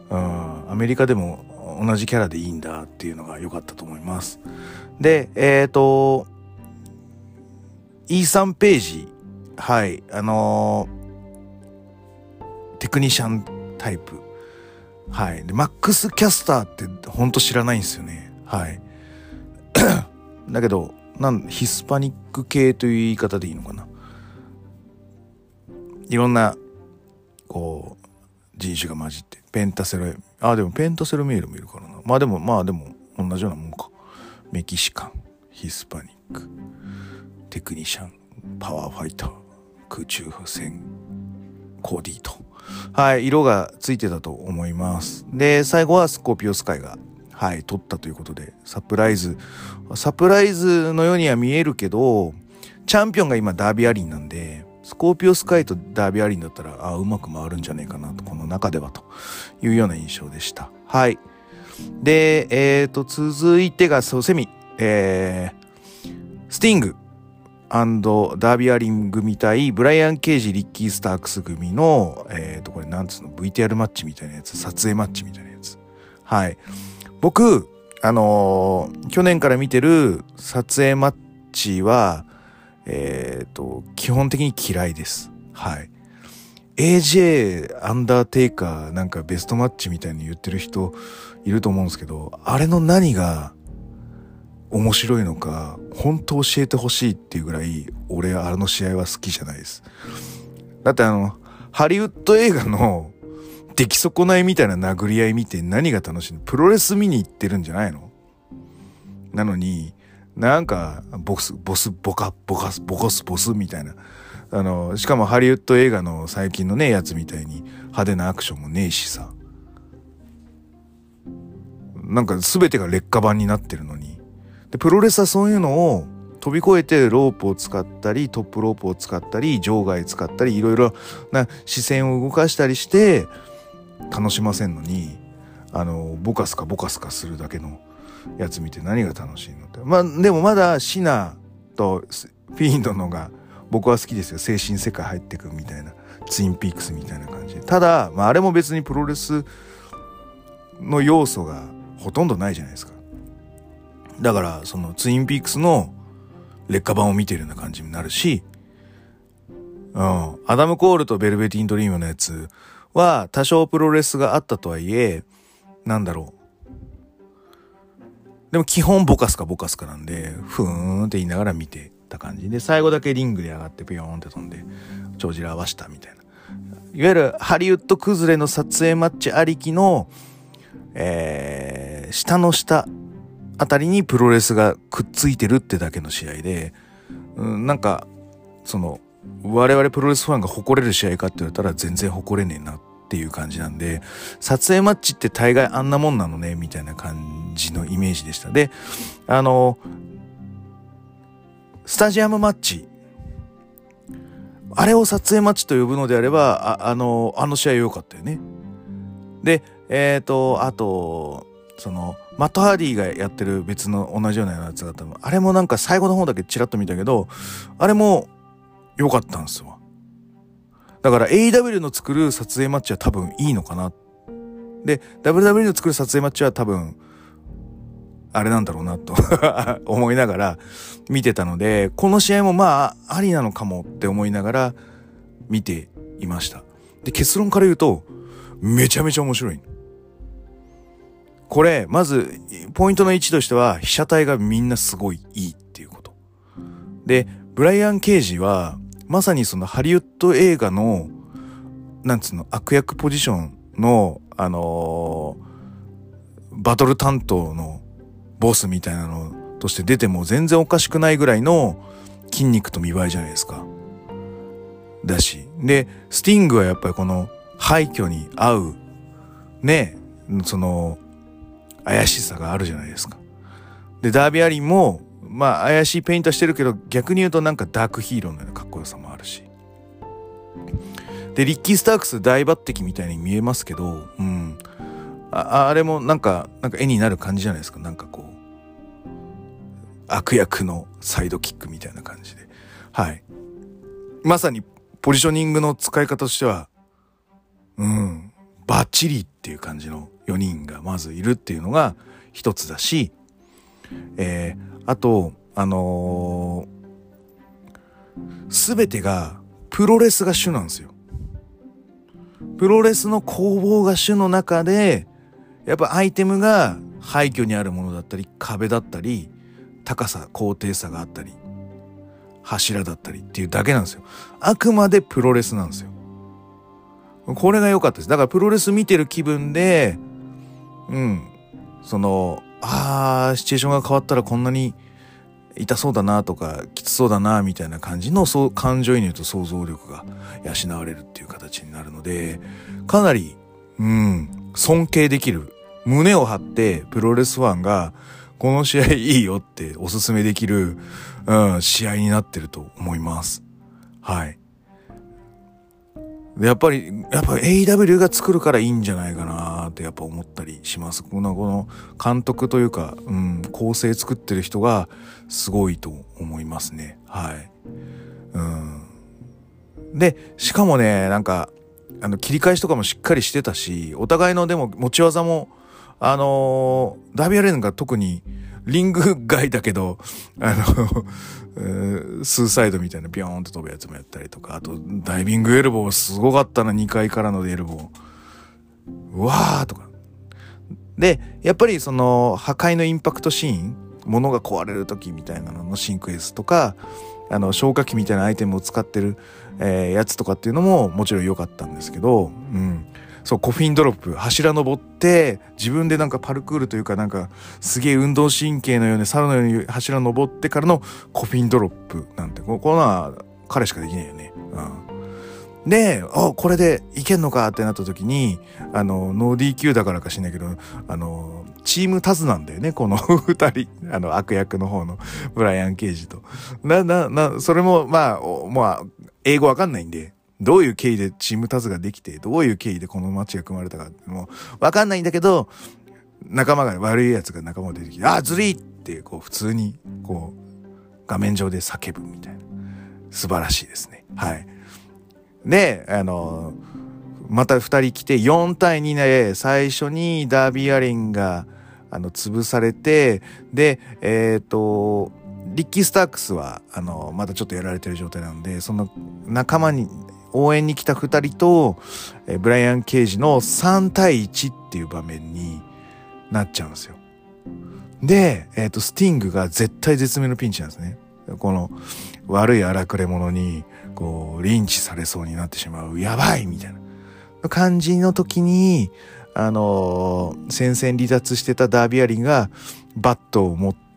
うん、アメリカでも同じキャラでいいんだっていうのが良かったと思います。で、えっと、イーサンページ。はい。あのー、テクニシャンタイプ。はい。で、マックスキャスターってほんと知らないんですよね。はい。だけど、なん、ヒスパニック系という言い方でいいのかな。いろんな、こう、人種が混じって。ペンタセロ、あ、でもペンタセロミエルもいるからな。まあでも、まあでも、同じようなもんか。メキシカン、ヒスパニック、テクニシャン、パワーファイター、空中戦、コーディーと。はい、色がついてたと思います。で、最後はスコーピオスカイが、はい、取ったということで、サプライズ。サプライズのようには見えるけど、チャンピオンが今ダービーアリンなんで、スコーピオスカイとダービーアリンだったら、あ、うまく回るんじゃねえかなと、この中ではというような印象でした。はい。で、えーと、続いてが、そう、セミ、えー、スティング、ダービーアリン組対ブライアン・ケージ・リッキー・スタークス組の、えーと、これなんつうの、ブイティーアール マッチみたいなやつ、撮影マッチみたいなやつ。はい。僕、あのー、去年から見てる撮影マッチは、えーと、基本的に嫌いです。はい。エージェー アンダーテイカーなんかベストマッチみたいに言ってる人いると思うんですけど、あれの何が面白いのか、本当教えてほしいっていうぐらい、俺はあの試合は好きじゃないです。だってあの、ハリウッド映画の出来損ないみたいな殴り合い見て何が楽しいの？プロレス見に行ってるんじゃないの？なのに、なんか、ボス、ボス、ボカ、ボカス、ボコス、ボスみたいな。あの、しかもハリウッド映画の最近のね、やつみたいに派手なアクションもねえしさ。なんか全てが劣化版になってるのに。で、プロレスはそういうのを飛び越えてロープを使ったり、トップロープを使ったり、場外使ったり、いろいろな視線を動かしたりして、 楽しませんのに、あのボカスカボカスカするだけのやつ見て何が楽しいのって。まあでもまだシナとフィーンドのが僕は好きですよ。精神世界入ってくみたいな、ツインピークスみたいな感じで。ただ、まあ、あれも別にプロレスの要素がほとんどないじゃないですか。だからそのツインピークスの劣化版を見てるような感じになるし、うん、アダム・コールとベルベティン・ドリームのやつは多少プロレスがあったとはいえ、なんだろう、でも基本ボカスカボカスカなんで、ふーんって言いながら見てた感じで、最後だけリングで上がってピヨーンって飛んで帳尻合わしたみたいな、いわゆるハリウッド崩れの撮影マッチありきの、えー、下の下あたりにプロレスがくっついてるってだけの試合で、うん、なんかその我々プロレスファンが誇れる試合かって言われたら全然誇れねえなっていう感じなんで、撮影マッチって大概あんなもんなのねみたいな感じのイメージでした。で、あのスタジアムマッチ、あれを撮影マッチと呼ぶのであれば、あ、あのあの試合良かったよね。で、えっとあとそのマット・ハーディーがやってる別の同じようなやつがあったの、あれもなんか最後の方だけチラッと見たけど、あれも良かったんですよ。だから エーイーダブリュー の作る撮影マッチは多分いいのかな。で ダブリューダブリュー の作る撮影マッチは多分あれなんだろうなと思いながら見てたので、この試合もまあありなのかもって思いながら見ていました。で、結論から言うとめちゃめちゃ面白い。これまずポイントのいちとしては、被写体がみんなすごいいいっていうこと。で、ブライアン・ケイジはまさにそのハリウッド映画のなんつうの悪役ポジションのあのー、バトル担当のボスみたいなのとして出ても全然おかしくないぐらいの筋肉と見栄えじゃないですか。だし、でスティングはやっぱりこの廃墟に合うね、その怪しさがあるじゃないですか。でダービーアリンもまあ怪しいペイントしてるけど、逆に言うとなんかダークヒーローのようなかっこよさもあるし、でリッキー・スタークス大抜擢みたいに見えますけど、うん、あ, あれもなんかなんか絵になる感じじゃないですか。なんかこう悪役のサイドキックみたいな感じで、はい、まさにポジショニングの使い方としては、うんバッチリっていう感じのよにんがまずいるっていうのが一つだし、えー、あとあのー、全てがプロレスが主なんですよ。プロレスの攻防が主の中で、やっぱアイテムが廃墟にあるものだったり、壁だったり、高さ高低差があったり、柱だったりっていうだけなんですよ。あくまでプロレスなんですよ。これが良かったです。だからプロレス見てる気分で、うんそのあーシチュエーションが変わったらこんなに痛そうだなとかきつそうだなみたいな感じの、そう感情移入と想像力が養われるっていう形になるので、かなりうん尊敬できる、胸を張ってプロレスファンがこの試合いいよっておすすめできる、うん、試合になってると思います。はい。でやっぱりやっぱ エーイーダブリュー が作るからいいんじゃないかなってやっぱ思ったりします。このこの監督というか、うん、構成作ってる人がすごいと思いますね。はい。うん。でしかもね、なんかあの切り返しとかもしっかりしてたし、お互いのでも持ち技もあのー、ダービーアレンが特にリング外だけどあのスーサイドみたいなビヨーンと飛ぶやつもやったりとか、あとダイビングエルボーすごかったな、にかいからのエルボーうわーとかで、やっぱりその破壊のインパクトシーン、物が壊れる時みたいなののシンクエースとか、あの消火器みたいなアイテムを使ってる、えー、やつとかっていうのももちろん良かったんですけど、うんそうコフィンドロップ、柱登って自分でなんかパルクールというかなんかすげえ運動神経のように猿のように柱登ってからのコフィンドロップなんて、ここのは彼しかできないよね。うん、で、あこれでいけんのかってなった時に、あのノー ディーキュー だからかしないけど、あのチームタズなんだよね、この二人、あの悪役の方のブライアン・ケイジと。なななそれもまあまあ英語わかんないんで。 どういう経緯でチームタズができて、どういう経緯でこのマッチが組まれたかってもうわかんないんだけど、仲間が、悪い奴が仲間が出てきて、あ、ずりーって、こう、普通に、こう、画面上で叫ぶみたいな。素晴らしいですね。はい。で、あの、また二人来て、よんたいにで、最初にダービー・アリンが、あの、潰されて、で、えっと、リッキー・スタークスは、あの、まだちょっとやられてる状態なので、その仲間に、応援に来た二人と、えブライアン・ケイジのさんたいいちっていう場面になっちゃうんですよ。で、えっと、スティングが絶対絶命のピンチなんですね。この悪い荒くれ者に、こう、リンチされそうになってしまう。やばいみたいな感じの時に、あのー、戦線離脱してたダービーアリンがバットを持って、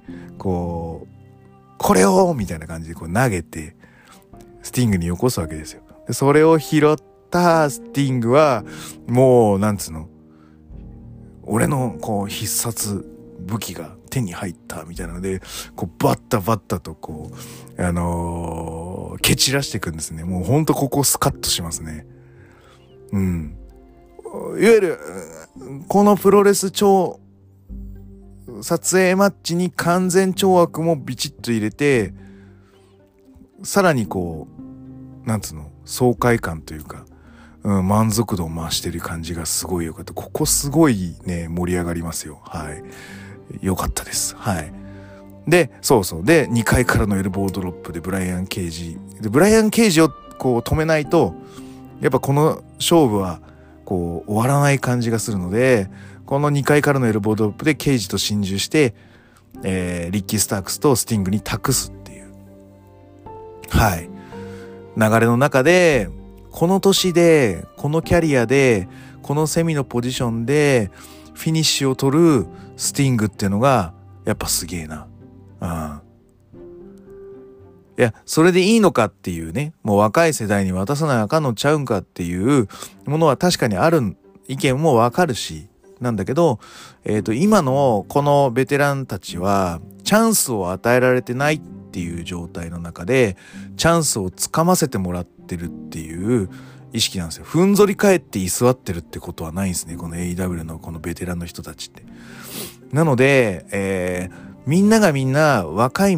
こう、これをみたいな感じでこう投げて、スティングによこすわけですよ。でそれを拾ったスティングは、もう、なんつうの、俺のこう必殺武器が手に入ったみたいなので、こうバッタバッタとこう、あのー、蹴散らしていくんですね。もうほんとここスカッとしますね。うん。いわゆる、このプロレス超撮影マッチに完全懲悪もビチッと入れて、さらにこう、なんつうの、爽快感というか、うん、満足度を増してる感じがすごい良かった。ここすごいね、盛り上がりますよ。はい。良かったです。はい。で、そうそう。で、にかいからのエルボードロップでブライアン・ケイジ。で、ブライアン・ケイジをこう止めないと、やっぱこの勝負は、こう、終わらない感じがするので、このにかいからのエルボードロップでケイジと心中して、えー、リッキー・スタークスとスティングに託すっていう。はい。流れの中で、この年で、このキャリアで、このセミのポジションで、フィニッシュを取るスティングっていうのが、やっぱすげえな。うん。いや、それでいいのかっていうね、もう若い世代に渡さなあかんのちゃうんかっていうものは確かにある意見もわかるし、なんだけど、えっと、今のこのベテランたちは、チャンスを与えられてないっていう状態の中で、チャンスをつかませてもらってるっていう意識なんですよ。ふんぞり返って居座ってるってことはないんですね。この エーイーダブリュー のこのベテランの人たちって。なので、えー、みんながみんな若い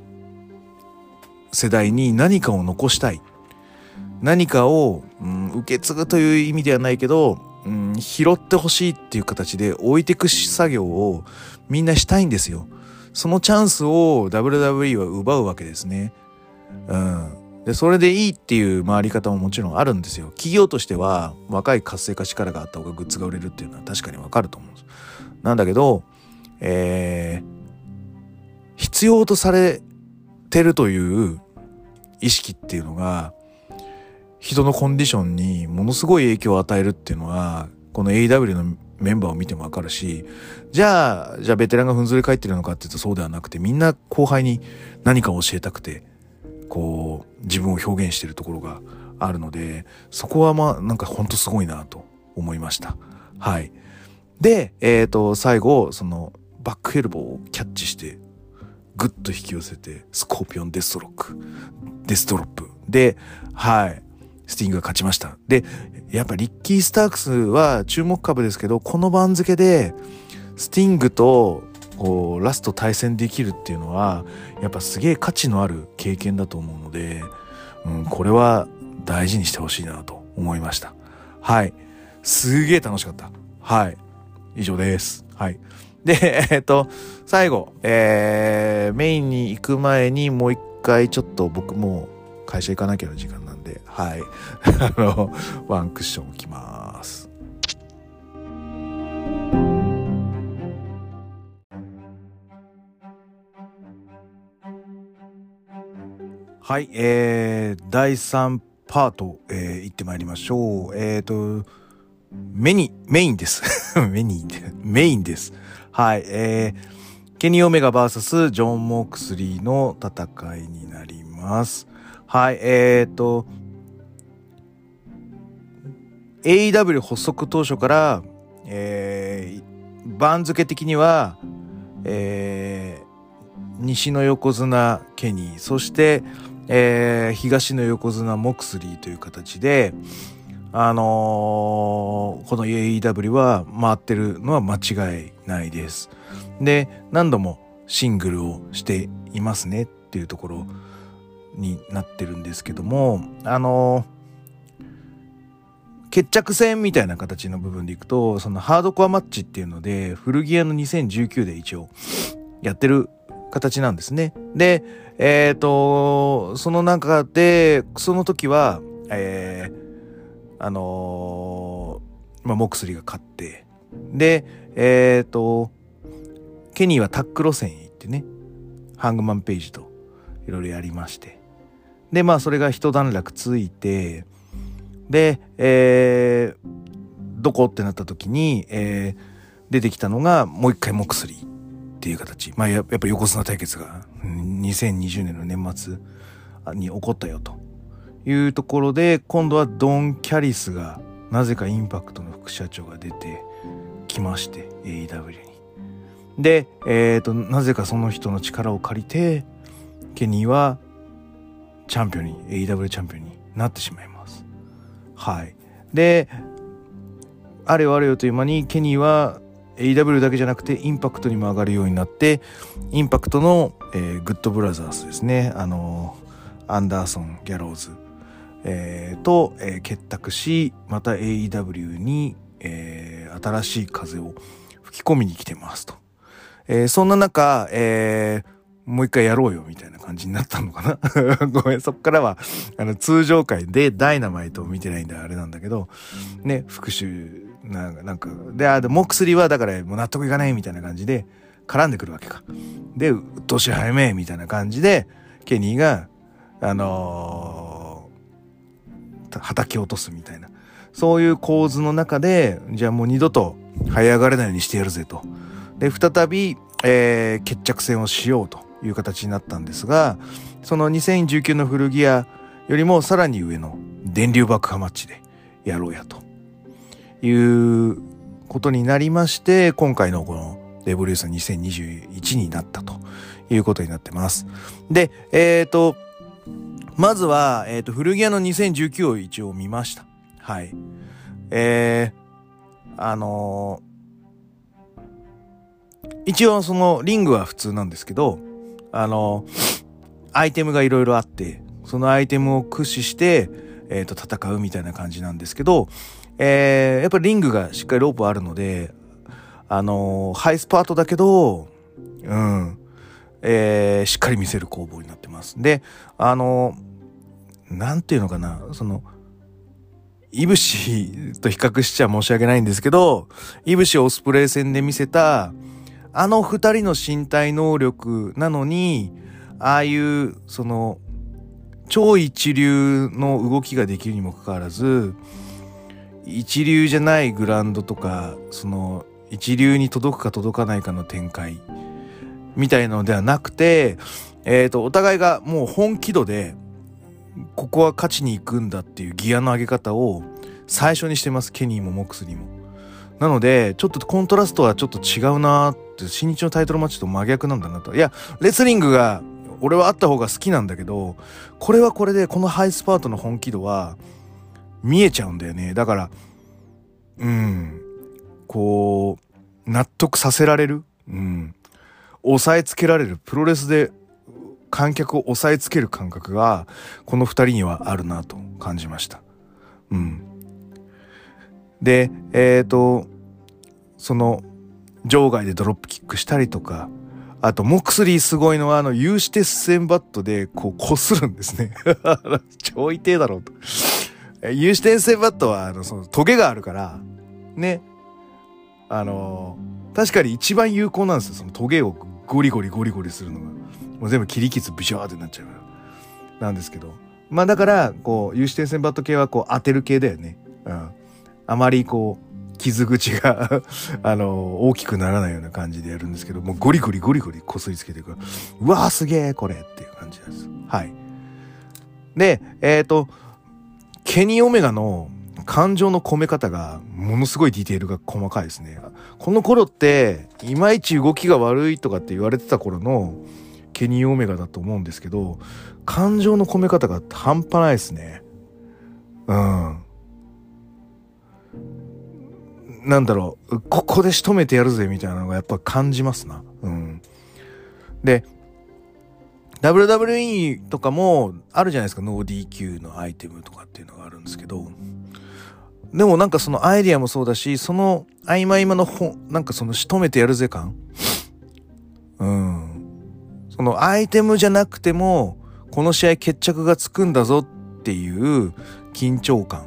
世代に何かを残したい。何かを、うん、受け継ぐという意味ではないけど、うん、拾ってほしいっていう形で置いていく作業をみんなしたいんですよ。そのチャンスを ダブリューダブリュー は奪うわけですね。うん。で、それでいいっていう回り方ももちろんあるんですよ。企業としては若い活性化力があった方がグッズが売れるっていうのは確かにわかると思うんです。なんだけど、えー、必要とされてるという意識っていうのが人のコンディションにものすごい影響を与えるっていうのはこの エーイーダブリュー のメンバーを見てもわかるし、じゃあじゃあベテランがふんぞり返ってるのかっていうとそうではなくて、みんな後輩に何かを教えたくてこう自分を表現してるところがあるので、そこはまあなんかほんとすごいなと思いました。はい。で、えっと最後そのバックエルボーをキャッチしてグッと引き寄せてスコーピオンデストロックデストロップで、はいスティングが勝ちました。で、やっぱリッキー・スタークスは注目株ですけど、この番付でスティングとこうラスト対戦できるっていうのはやっぱすげえ価値のある経験だと思うので、うん、これは大事にしてほしいなと思いました。はい。すげえ楽しかった。はい。以上です。はい。で、えっと、最後、えー、メインに行く前にもう一回ちょっと僕も会社行かなきゃの時間なんで、はい。あの、ワンクッション置きます。はい、えー、だいさんパート、えー、行ってまいりましょう。えーと、メニ、メインです。メニー、メインです。はい、えー、ケニー・オメガ ブイエス ジョン・モークスリーの戦いになります。はい、えーと、エーイーダブリュー 発足当初から、えー、番付的には、えー、西の横綱ケニー、そして、 えー、東の横綱モクスリーという形で、あのー、この エーイーダブリュー は回ってるのは間違いないです。で、何度もシングルをしていますねっていうところになってるんですけども、あのー、決着戦みたいな形の部分でいくと、そのハードコアマッチっていうので古着屋のにせんじゅうきゅうで一応やってる形なんですね。で、えっとその中でその時はえー、あのー、まあモクスリーが勝って、でえっとケニーはタック路線へ行ってね、ハングマンページといろいろやりまして、でまあそれが一段落ついて、で、えー、どこってなった時に、えー、出てきたのがもう一回モクスリーっていう形。まあ や, やっぱ横綱対決がにせんにじゅうねんの年末に起こったよというところで、今度はドン・キャリスがなぜかインパクトの副社長が出てきまして エーイーダブリュー に。で、えーと、なぜかその人の力を借りてケニーはチャンピオンに エーイーダブリュー チャンピオンになってしまいます。はい。で、あれよあれよという間にケニーは エーイーダブリュー だけじゃなくてインパクトにも上がるようになって、インパクトの、えー、グッドブラザーズですね、あのアンダーソン・ギャローズ、えー、と、えー、結託し、また エーイーダブリュー に、えー、新しい風を吹き込みに来てますと。えー、そんな中、えーもう一回やろうよみたいな感じになったのかなごめん、そっからはあの通常回でダイナマイトを見てないんであれなんだけどね、復讐なんかなんかで、あでモクスリーはだからもう納得いかないみたいな感じで絡んでくるわけか。でうっとうしい早めみたいな感じでケニーがあのー、叩き落とすみたいな、そういう構図の中で、じゃあもう二度と這い上がれないようにしてやるぜと。で再び、えー、決着戦をしようという形になったんですが、そのにせんじゅうきゅうの古着屋よりもさらに上の電流爆破マッチでやろうやということになりまして、今回のこのレボリューションにせんにじゅういちになったということになってます。で、えっとまずは、えー、と古着屋のにせんじゅうきゅうを一応見ました。はい。えー、あのー、一応そのリングは普通なんですけど、あのアイテムがいろいろあって、そのアイテムを駆使して、えー、と戦うみたいな感じなんですけど、えー、やっぱりリングがしっかりロープあるので、あのー、ハイスパートだけど、うん、えー、しっかり見せる攻防になってます。で、あのー、なんていうのかな、そのイブシと比較しちゃ申し訳ないんですけど、イブシオスプレイ戦で見せたあの二人の身体能力なのに、ああいうその超一流の動きができるにもかかわらず、一流じゃないグラウンドとか、その一流に届くか届かないかの展開みたいなのではなくて、えっとお互いがもう本気度でここは勝ちに行くんだっていうギアの上げ方を最初にしてます、ケニーもモックスリーも。なのでちょっとコントラストはちょっと違うなーって、新日のタイトルマッチと真逆なんだなと。いやレスリングが俺はあった方が好きなんだけど、これはこれでこのハイスパートの本気度は見えちゃうんだよね。だからうんこう納得させられる、うん抑えつけられる、プロレスで観客を抑えつける感覚がこの二人にはあるなと感じました。うんでえっとその場外でドロップキックしたりとか、あとモクスリーすごいのはあの有刺鉄線バットでこう擦るんですね超痛えだろうと有刺鉄線バットはあのそのトゲがあるからね、あのー、確かに一番有効なんですよ、そのトゲをゴリゴリゴリゴリするのが。もう全部切り傷ビショーってなっちゃうからなんですけど、まあだからこう有刺鉄線バット系はこう当てる系だよね。うん、あまりこう傷口があの大きくならないような感じでやるんですけど、もうゴリゴリゴリゴリこすりつけていくから、うわーすげえこれっていう感じです。はい。でえっとケニー・オメガの感情の込め方がものすごいディテールが細かいですね。この頃っていまいち動きが悪いとかって言われてた頃のケニーオメガだと思うんですけど、感情の込め方が半端ないですね。うん。なんだろう、ここで仕留めてやるぜみたいなのがやっぱ感じますな。うん。で、ダブリューダブリューイー とかもあるじゃないですか、ノー ディーキュー のアイテムとかっていうのがあるんですけど、でもなんかそのアイディアもそうだし、その合間合間のほなんかその仕留めてやるぜ感、うん、そのアイテムじゃなくてもこの試合決着がつくんだぞっていう緊張感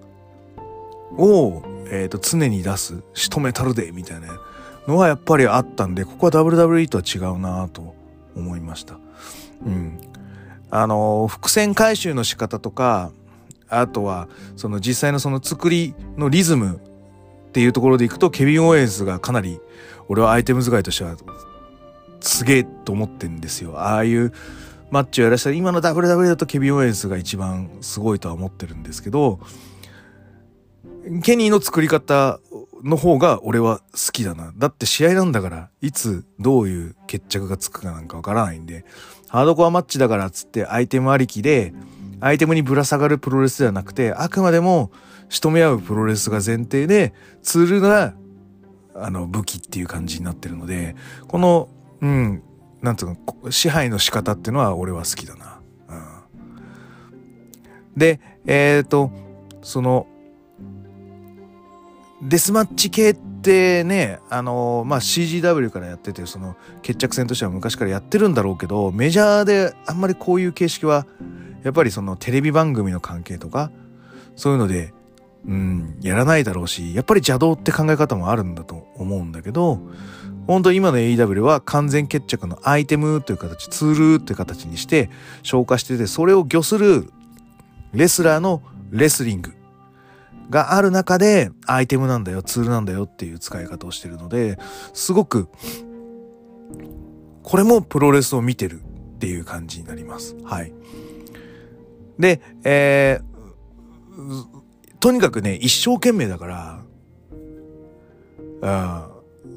を、えーと、常に出す、仕留めたるでみたいなのはやっぱりあったんで、ここは ダブリューダブリューイー とは違うなと思いました。うん、あの伏線回収の仕方とか、あとはその実際のその作りのリズムっていうところでいくと、ケビン・オーエンスがかなり俺はアイテム使いとしてはすげえと思ってんですよ。ああいうマッチをやらせたら今の ダブリューダブリューイー だとケビン・オーエンスが一番すごいとは思ってるんですけど、ケニーの作り方の方が俺は好きだな。だって試合なんだから、いつどういう決着がつくかなんかわからないんで、ハードコアマッチだからっつってアイテムありきでアイテムにぶら下がるプロレスではなくて、あくまでも仕留め合うプロレスが前提で、ツールがあの武器っていう感じになってるので、このうんなんつうの支配の仕方っていうのは俺は好きだな。うん、でえっとそのデスマッチ系ってね、あのまあ シージーダブリュー からやってて、その決着戦としては昔からやってるんだろうけど、メジャーであんまりこういう形式はやっぱりそのテレビ番組の関係とかそういうので、うん、やらないだろうし、やっぱり邪道って考え方もあるんだと思うんだけど、本当に今の エーイーダブリュー は完全決着のアイテムという形、ツールという形にして消化してて、それを御するレスラーのレスリングがある中でアイテムなんだよ、ツールなんだよっていう使い方をしてるので、すごくこれもプロレスを見てるっていう感じになります。はい。で、えー、とにかくね、一生懸命だから、あ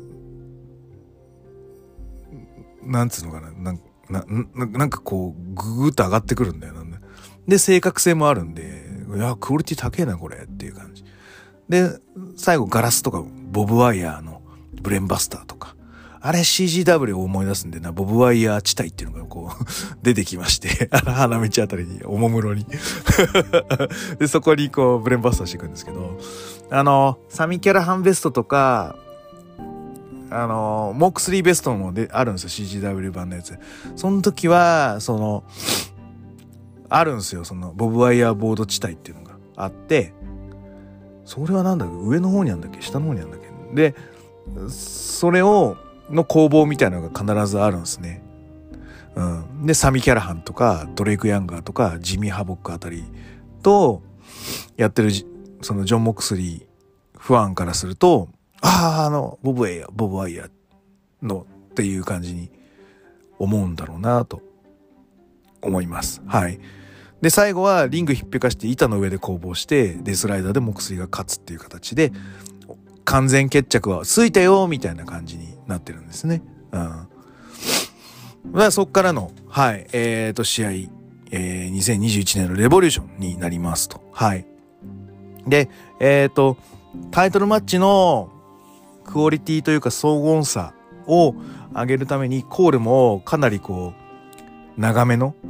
なんつうのかな、なんなななんかこうググッと上がってくるんだよな。で正確性もあるんで、いやクオリティ高えなこれっていう感じで、最後ガラスとかボブワイヤーのブレーンバスターとか、あれ シージーダブリュー を思い出すんでな、ボブワイヤー地帯っていうのがこう出てきまして、あの花道あたりにおもむろにでそこにこうブレーンバスターしていくんですけど、あのサミキャラハンベストとか、あのモックスリーベストもであるんですよ、 シージーダブリュー 版のやつ。その時はそのあるんですよ、そのボブワイヤーボード地帯っていうのがあって、それはなんだっけ、上の方にあるんだっけ、下の方にあるんだっけ、でそれをの工房みたいなのが必ずあるんですね。うん、でサミ・キャラハンとかドレイク・ヤンガーとかジミー・ハボックあたりとやってるそのジョン・モックスリーファンからすると、あああのボブ・エイヤーボブ・ワイヤーのっていう感じに思うんだろうなと思います。はい。で最後はリングひっぺかして板の上で攻防してデスライダーでモクスリが勝つっていう形で完全決着はついたよみたいな感じになってるんですね。うん。だからそっからのはいえーと試合、えー、にせんにじゅういちねんのレボリューションになりますと。はい。でえーとタイトルマッチのクオリティというか荘厳さを上げるためにコールもかなりこう長めの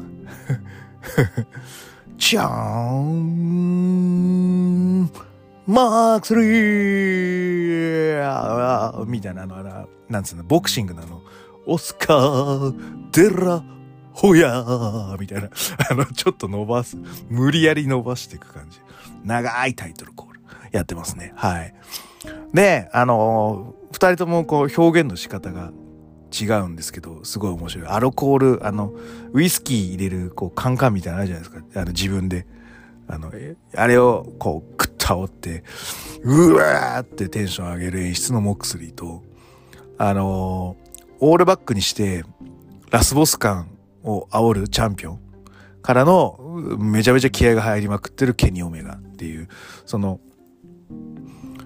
チャーンマークスリーみたいなのはなんつうの、ボクシングなのオスカーデラホヤーみたいな、あのちょっと伸ばす、無理やり伸ばしていく感じ、長いタイトルコールやってますね。はい。であのー、二人ともこう表現の仕方が違うんですけど、すごい面白い。アルコール、あのウイスキー入れるこうカンカンみたいなのあるじゃないですか、あの自分であのあれをこうクッと煽ってうわーってテンション上げる演出のモックスリーと、あのオールバックにしてラスボス感を煽るチャンピオンからのめちゃめちゃ気合が入りまくってるケニーオメガっていう、その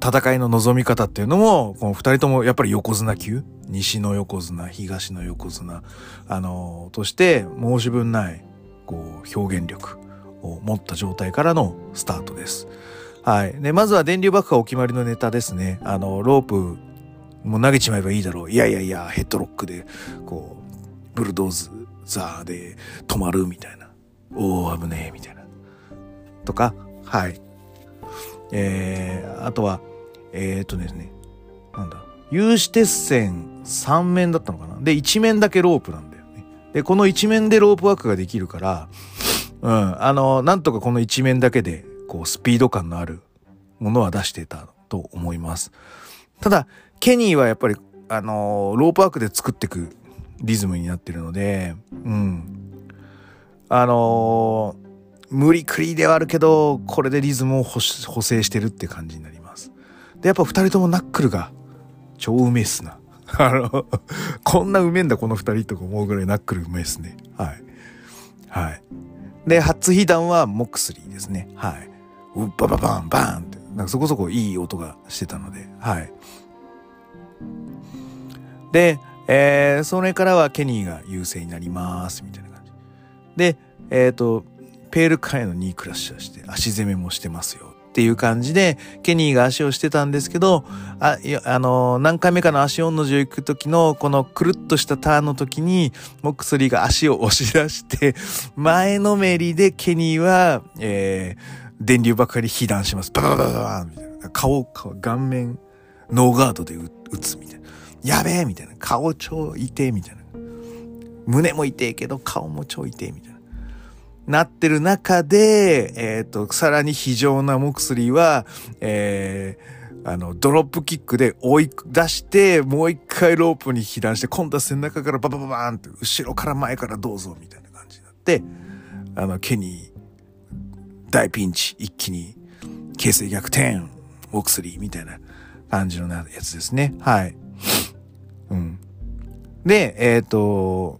戦いの望み方っていうのも、この二人ともやっぱり横綱級、西の横綱、東の横綱、あの、として、申し分ない、こう、表現力を持った状態からのスタートです。はい。で、まずは電流爆破お決まりのネタですね。あの、ロープ、もう投げちまえばいいだろう。いやいやいや、ヘッドロックで、こう、ブルドーザーで止まるみたいな。おー、危ねえ、みたいな。とか、はい。えー、あとは、えーっとですね、なんだ、有刺鉄線さん面だったのかな。で、いち面だけロープなんだよね。で、このいち面でロープワークができるから、うん、あの、なんとかこのいち面だけで、こう、スピード感のあるものは出してたと思います。ただ、ケニーはやっぱり、あの、ロープワークで作っていくリズムになってるので、うん。あのー、無理くりではあるけど、これでリズムを補正してるって感じになります。で、やっぱ二人ともナックルが超うめえっすな。あの、こんなうめえんだこの二人とか思うぐらいナックルうめえっすね。はい。はい。で、初被弾はモックスリーですね。はい。うっばばばんバーンって、なんかそこそこいい音がしてたので、はい。で、えー、それからはケニーが優勢になります、みたいな感じ。で、えっと、ペールカエのニークラッシャーして足攻めもしてますよっていう感じでケニーが足をしてたんですけど、あ、いや、あのー、何回目かの足音の字を行く時のこのくるっとしたターンの時にモックスリーが足を押し出して前のめりでケニーは、えー、電流爆破に被弾します。バババババーンみたいな。顔、顔、顔面ノーガードで打つみたいな。やべえみたいな。顔超痛えみたいな。胸も痛えけど顔も超痛えみたいな。なってる中で、えっと、さらに非常なモクスリーは、えー、あの、ドロップキックで追い出して、もう一回ロープに被弾して、今度は背中からババババーンって、後ろから前からどうぞ、みたいな感じになって、あの、ケニー、大ピンチ、一気に、形勢逆転、モクスリーみたいな感じのやつですね。はい。うん。で、えっと、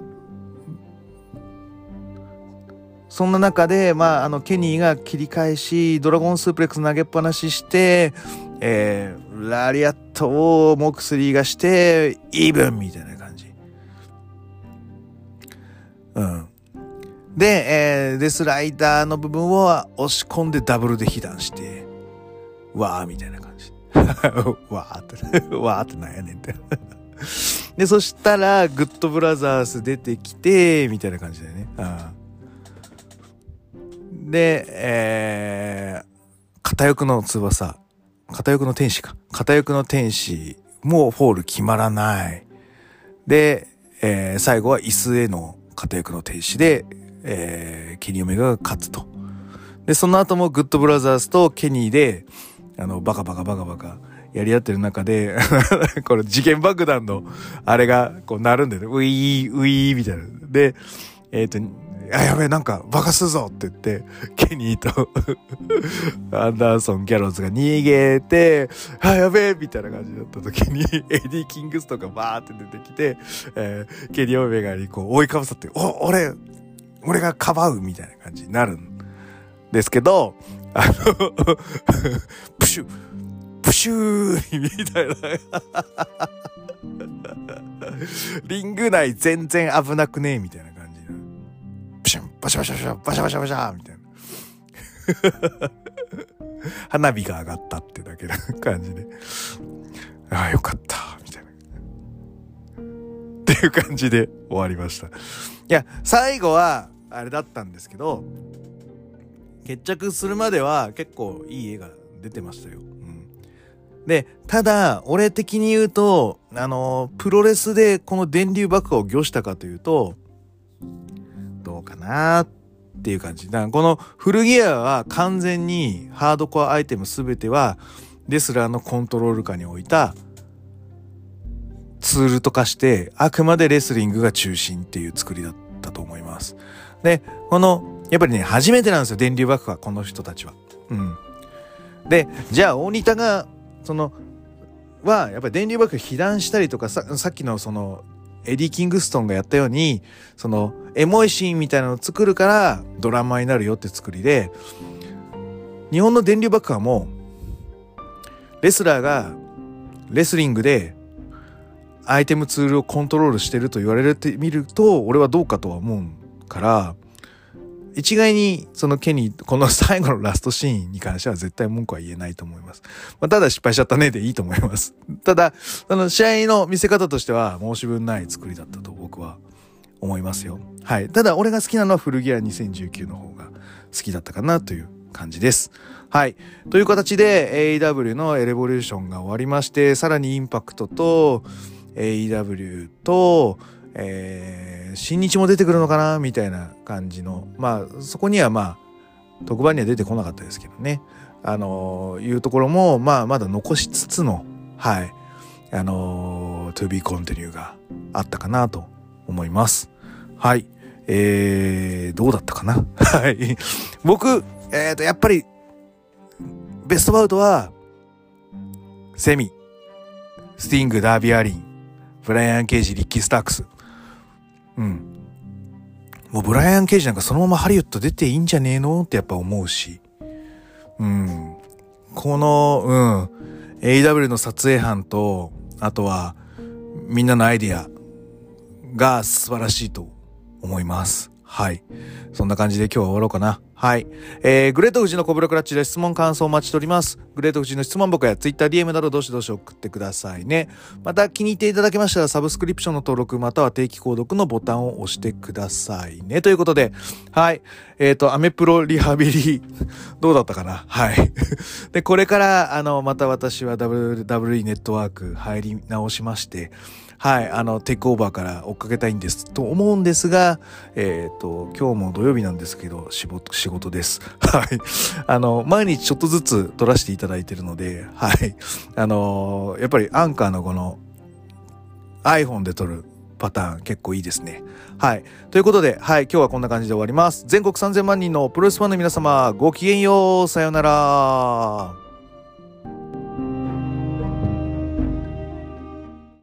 そんな中で、まあ、あの、ケニーが切り返し、ドラゴンスープレックス投げっぱなしして、えー、ラリアットをモクスリーがして、イーブンみたいな感じ。うん。で、えー、デスライダーの部分を押し込んでダブルで被弾して、わーみたいな感じ。わーって、わーってなんやねんって。で、そしたら、グッドブラザーズ出てきて、みたいな感じだよね。ああで、えー、片翼の翼、片翼の天使か。片翼の天使もフォール決まらない。で、えー、最後は椅子への片翼の天使で、えー、ケニーオメガが勝つと。で、その後もグッドブラザーズとケニーで、あの、バカバカバカバカやり合ってる中で、これ次元爆弾のあれがこう鳴るんだよね。ウィー、ウィーみたいな。で、えっと、あ、やべえ、なんか爆発するぞって言って、ケニーとアンダーソン・ギャローズが逃げて、あ、やべえみたいな感じだった時に、エディ・キングスとかバーって出てきて、えー、ケニー・オメガにこう追いかぶさって、お、俺、俺がかばうみたいな感じになるんですけど、あの、プシュ、プシューみたいな。リング内全然危なくねえみたいな。プシュン、バシャバシャバシャ、バシャバシャバシャみたいな。花火が上がったってだけな感じで。ああ、よかった、みたいな。っていう感じで終わりました。いや、最後は、あれだったんですけど、決着するまでは結構いい絵が出てましたよ。うん、で、ただ、俺的に言うと、あの、プロレスでこの電流爆破を御したかというと、どうかなっていう感じ。だからこのフルギアは完全にハードコアアイテムすべてはレスラーのコントロール下に置いたツールと化してあくまでレスリングが中心っていう作りだったと思います。で、このやっぱりね初めてなんですよ、電流爆破この人たちは。うん。で、じゃあ大仁田がそのはやっぱり電流爆破被弾したりとかさ、さっきのそのエディ・キングストンがやったようにそのエモいシーンみたいなのを作るからドラマになるよって作りで、日本の電流爆破もレスラーがレスリングでアイテムツールをコントロールしてると言われてみると、俺はどうかとは思うから、一概にそのケニー、この最後のラストシーンに関しては絶対文句は言えないと思います。まあ、ただ失敗しちゃったねでいいと思います。ただ、あの試合の見せ方としては申し分ない作りだったと僕は思いますよ。はい。ただ俺が好きなのはフルギアにせんじゅうきゅうの方が好きだったかなという感じです。はい。という形で エーイーダブリュー のエレボリューションが終わりまして、さらにインパクトと エーイーダブリュー と、えー、新日も出てくるのかなみたいな感じの、まあそこにはまあ特番には出てこなかったですけどね、あのー、いうところもまあまだ残しつつの、はいあのー、to be continue があったかなと思います。はい、えー、どうだったかなはい僕えーとやっぱりベストバウトはセミ、スティング、ダービー・アリン、ブライアン・ケイジ、リッキー・スタークス。うん。もうブライアン・ケイジなんかそのままハリウッド出ていいんじゃねえのってやっぱ思うし。うん。この、うん。エーイーダブリュー の撮影班と、あとは、みんなのアイディアが素晴らしいと思います。はい。そんな感じで今日は終わろうかな。はい。えー、グレート富士のコブラクラッチで質問感想をお待ちしております。グレート富士の質問箱や Twitter、ディーエム などどしどし送ってくださいね。また気に入っていただけましたらサブスクリプションの登録または定期購読のボタンを押してくださいね。ということで、はい。えっと、アメプロリハビリ、どうだったかな？はい。で、これから、あの、また私は ダブリューダブリューイー ネットワーク入り直しまして、はい、あの、テイクオーバーから追っかけたいんですと思うんですが、えっと、今日も土曜日なんですけど、仕事、仕事です。はい。あの、毎日ちょっとずつ撮らせていただいてるので、はい。あの、やっぱりアンカーのこの iPhone で撮るパターン結構いいですね。はい。ということで、はい、今日はこんな感じで終わります。全国さんぜんまん人のプロレスファンの皆様、ごきげんよう。さようなら。